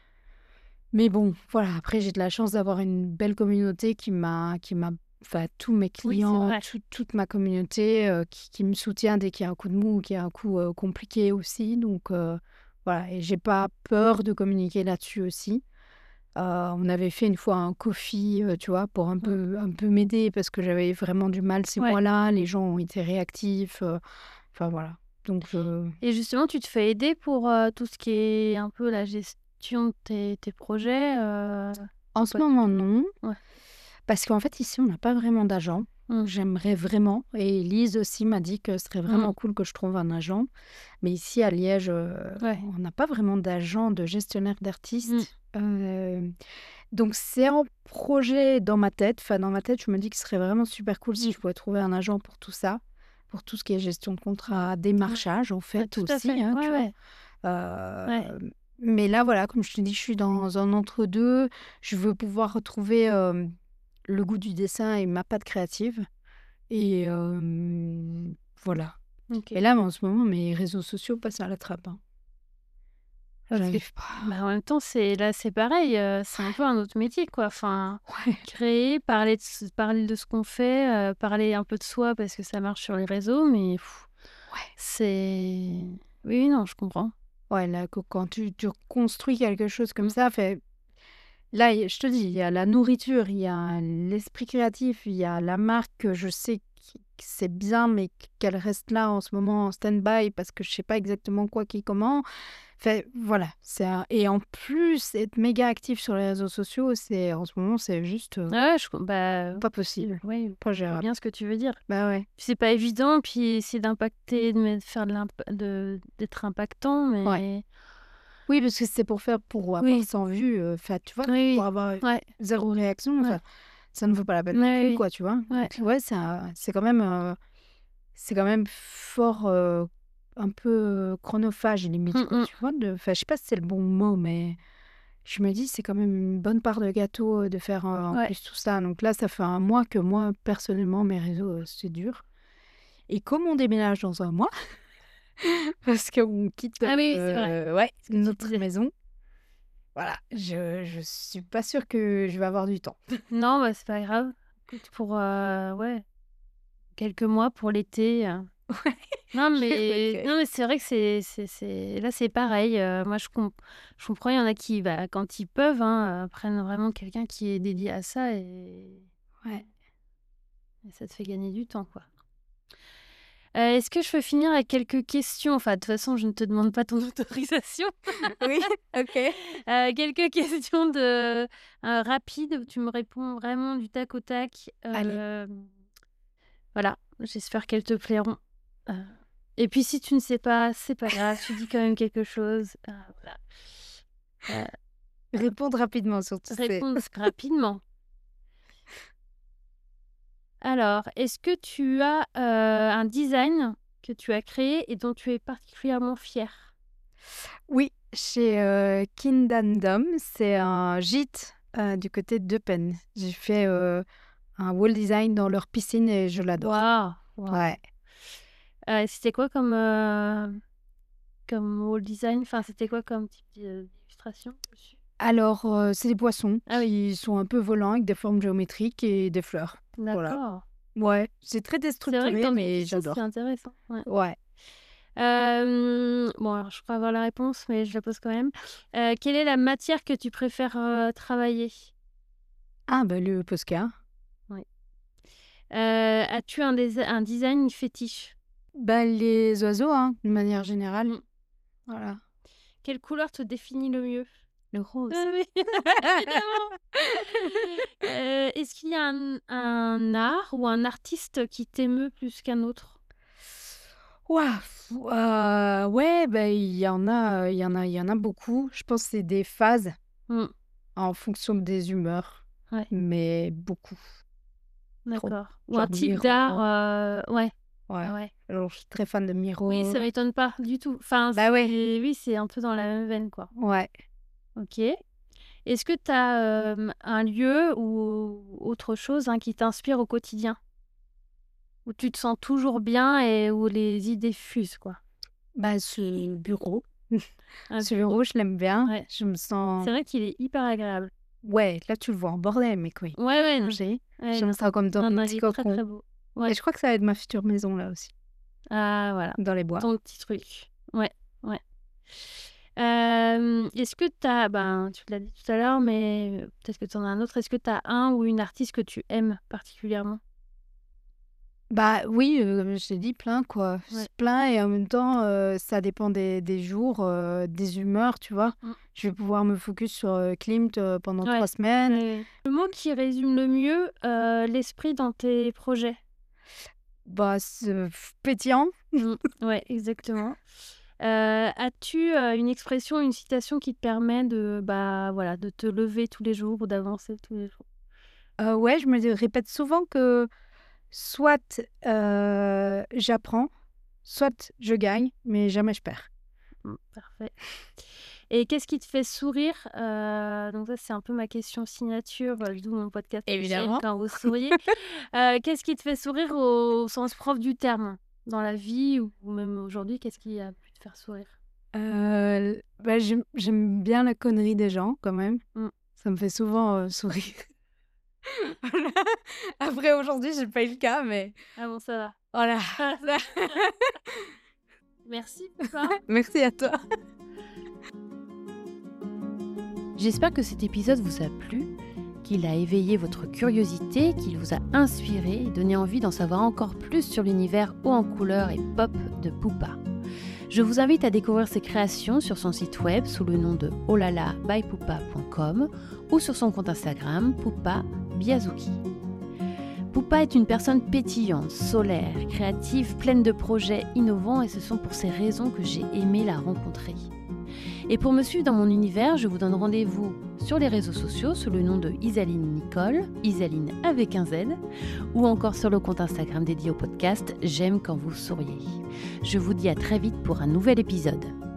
Mais bon, voilà, après, j'ai de la chance d'avoir une belle communauté qui m'a, qui m'a, enfin, tous mes Oui, c'est clients, vrai. tout- toute ma communauté euh, qui, qui me soutient dès qu'il y a un coup de mou ou qu'il y a un coup euh, compliqué aussi. Donc, euh, voilà, et j'ai pas peur de communiquer là-dessus aussi. Euh, on avait fait une fois un coffee, euh, tu vois, pour un Mm. peu, un peu m'aider parce que j'avais vraiment du mal ces Ouais. mois-là. Les gens ont été réactifs. euh, Enfin, voilà. Donc, euh, Et justement, tu te fais aider pour euh, tout ce qui est un peu la gestion de tes, tes projets euh, en ou ce pas du moment, tout? non. Ouais. Parce qu'en fait, ici, on n'a pas vraiment d'agent. Mm. J'aimerais vraiment. Et Lise aussi m'a dit que ce serait vraiment Mm. cool que je trouve un agent. Mais ici, à Liège, euh, Ouais. on n'a pas vraiment d'agent, de gestionnaire Mm. d'artistes. Euh, donc, c'est un projet dans ma tête. Enfin, dans ma tête, je me dis que ce serait vraiment super cool si je pouvais trouver un agent pour tout ça. Pour tout ce qui est gestion de contrat, démarchage, en Ouais, fait, tout à aussi, fait. hein, Ouais, tu vois. ouais. Euh, Ouais. mais là, voilà, comme je te dis, je suis dans un entre-deux. Je veux pouvoir retrouver euh, le goût du dessin et ma patte créative. Et euh, voilà. Ok. Mais là, en ce moment, mes réseaux sociaux passent à la trappe. Hein. Parce que J'arrive pas. bah, en même temps, c'est là, c'est pareil. euh, c'est un peu un autre métier, quoi. Enfin, Ouais. créer, parler de, ce- parler de ce qu'on fait, euh, parler un peu de soi parce que ça marche sur les réseaux, mais pff, Ouais. c'est... Oui, oui, non, je comprends. Ouais, là, que- quand tu, tu construis quelque chose comme Mm. ça, fait, là, y- je te dis, il y a la nourriture, il y a l'esprit créatif, il y a la marque que je sais qui- que c'est bien, mais qu'elle reste là en ce moment en stand-by parce que je sais pas exactement quoi, qui, comment. Fait, voilà. C'est un- Et en plus, être méga actif sur les réseaux sociaux, c'est en ce moment, c'est juste euh, Ah ouais, je... bah, pas possible, oui, pas je vois gérable. bien ce que tu veux dire. Bah ouais. C'est pas évident, puis essayer d'impacter, de mettre- faire de l'imp- de d'être impactant, Ouais. mais Oui, parce que c'est pour faire, pour avoir oui, cent vues, euh, enfin, tu vois, oui, pour oui, avoir ouais, zéro réaction, ouais, enfin, ça ne vaut pas la peine non ouais, plus, oui, quoi, tu vois. ouais. Donc, ouais, c'est un- c'est quand même, euh, c'est quand même fort, euh, un peu euh, chronophage, limite, Mm, quoi, mm. tu vois. De... Enfin, je sais pas si c'est le bon mot, mais je me dis, c'est quand même une bonne part de gâteau euh, de faire euh, en Ouais. plus tout ça. Donc là, ça fait un mois que moi, personnellement, mes réseaux, euh, c'est dur. Et comme on déménage dans un mois, parce qu'on quitte Ah oui, oui, c'est vrai, euh, ouais, ce que tu notre disais. maison, voilà, je, je suis pas sûre que je vais avoir du temps. Non, bah, c'est pas grave. Écoute, pour euh, ouais, quelques mois pour l'été. euh. Ouais, Non, je mais regrette. non, mais c'est vrai que c'est c'est c'est là c'est pareil. euh, moi, je, comp- je comprends. Il y en a qui, bah, quand ils peuvent, hein, euh, prennent vraiment quelqu'un qui est dédié à ça et, Ouais. et ça te fait gagner du temps, quoi. Euh, est-ce que je peux finir avec quelques questions? Enfin, de toute façon, je ne te demande pas ton autorisation. Oui, ok. Euh, quelques questions de euh, rapides où tu me réponds vraiment du tac au tac. Allez. Euh, voilà, j'espère qu'elles te plairont. Euh, et puis si tu ne sais pas, c'est pas grave, tu dis quand même quelque chose. Euh, voilà. Euh, Répondre rapidement, surtout, c'est... répondre rapidement. Alors, est-ce que tu as euh, un design que tu as créé et dont tu es particulièrement fière? Oui, chez euh, Kindandom, c'est un gîte euh, du côté d'Eupen. J'ai fait euh, un wall design dans leur piscine et je l'adore. Waouh, waouh. Ouais. Euh, c'était quoi comme, euh, comme wall design? Enfin, c'était quoi comme type d'i- d'illustration dessus? Alors, euh, c'est des poissons Ah oui, qui sont un peu volants avec des formes géométriques et des fleurs. Voilà. d'accord. Ouais, c'est très C'est vrai que déstructuré, dans tes mais dessins, c'est j'adore. intéressant. Ouais. Ouais. Euh, bon, alors, je crois avoir la réponse, mais je la pose quand même. Euh, quelle est la matière que tu préfères euh, travailler? Ah, bah le Posca. Oui. Euh, as-tu un, dés- un design fétiche? Bah les oiseaux, hein, de manière générale. Mm. Voilà. Quelle couleur te définit le mieux? Le rose. Ah oui, évidemment. Euh, est-ce qu'il y a un, un art ou un artiste qui t'émeut plus qu'un autre? Ouah, fou- euh, ouais, bah il y en a, euh, il y en a, il y en a beaucoup. Je pense que c'est des phases. Mm. en fonction des humeurs, Ouais. mais beaucoup. D'accord. Ou Genre un type Miro. d'art, euh, ouais. Ouais. Ah ouais. Alors, je suis très fan de Miro. Oui, ça m'étonne pas du tout. Enfin, Bah ouais. c'est- oui, c'est un peu dans la même veine, quoi. Ouais. Ok. Est-ce que tu as un lieu ou autre chose hein, qui t'inspire au quotidien? Où tu te sens toujours bien et où les idées fusent, quoi. Bah, ce bureau. Un Ce bureau, je l'aime bien. Ouais. Je me sens... C'est vrai qu'il est hyper agréable. Ouais, là, tu le vois en bordel, mais quoi. Ouais, ouais, non. J'ai. Ouais, Je me non. sens comme dans Non, mon non, petit il est très cocon. très beau. Ouais. Et je crois que ça va être ma future maison, là aussi, Ah, voilà. dans les bois. Ton petit truc. Ouais, ouais. Euh, est-ce que tu as, ben, tu l'as dit tout à l'heure, mais euh, peut-être que tu en as un autre. Est-ce que tu as un ou une artiste que tu aimes particulièrement? Bah oui, euh, comme je t'ai dit, plein, quoi. Ouais. C'est plein et en même temps, euh, ça dépend des, des jours, euh, des humeurs, tu vois. Mm. Je vais pouvoir me focus sur euh, Klimt euh, pendant Ouais. trois semaines. Ouais. Le mot qui résume le mieux euh, l'esprit dans tes projets. Bah, c'est euh, pétillant. Mm. Ouais, exactement. Euh, as-tu euh, une expression, une citation qui te permet de, bah, voilà, de te lever tous les jours ou d'avancer tous les jours? Euh, ouais, je me répète souvent que soit euh, j'apprends, soit je gagne, mais jamais je perds. Mm, parfait. Et qu'est-ce qui te fait sourire? Euh, donc ça, c'est un peu ma question signature, euh, d'où mon podcast. Évidemment. Quand vous souriez. Euh, qu'est-ce qui te fait sourire au sens propre du terme? Dans la vie ou ou même aujourd'hui, qu'est-ce qui a pu te faire sourire? Euh, bah, j'aime, j'aime bien la connerie des gens, quand même. Mm. Ça me fait souvent euh, sourire. Après, aujourd'hui, j'ai pas eu le cas, mais Ah bon, ça va. voilà. Merci, Poupa. Merci à toi. J'espère que cet épisode vous a plu, qu'il a éveillé votre curiosité, qu'il vous a inspiré et donné envie d'en savoir encore plus sur l'univers haut en couleurs et pop de Poupa. Je vous invite à découvrir ses créations sur son site web sous le nom de olala by poupa point com ou sur son compte Instagram Poupa Biazuki. Poupa est une personne pétillante, solaire, créative, pleine de projets innovants et ce sont pour ces raisons que j'ai aimé la rencontrer. Et pour me suivre dans mon univers, je vous donne rendez-vous sur les réseaux sociaux sous le nom de Isaline Nicole, Isaline avec un Z, ou encore sur le compte Instagram dédié au podcast J'aime quand vous souriez. Je vous dis à très vite pour un nouvel épisode.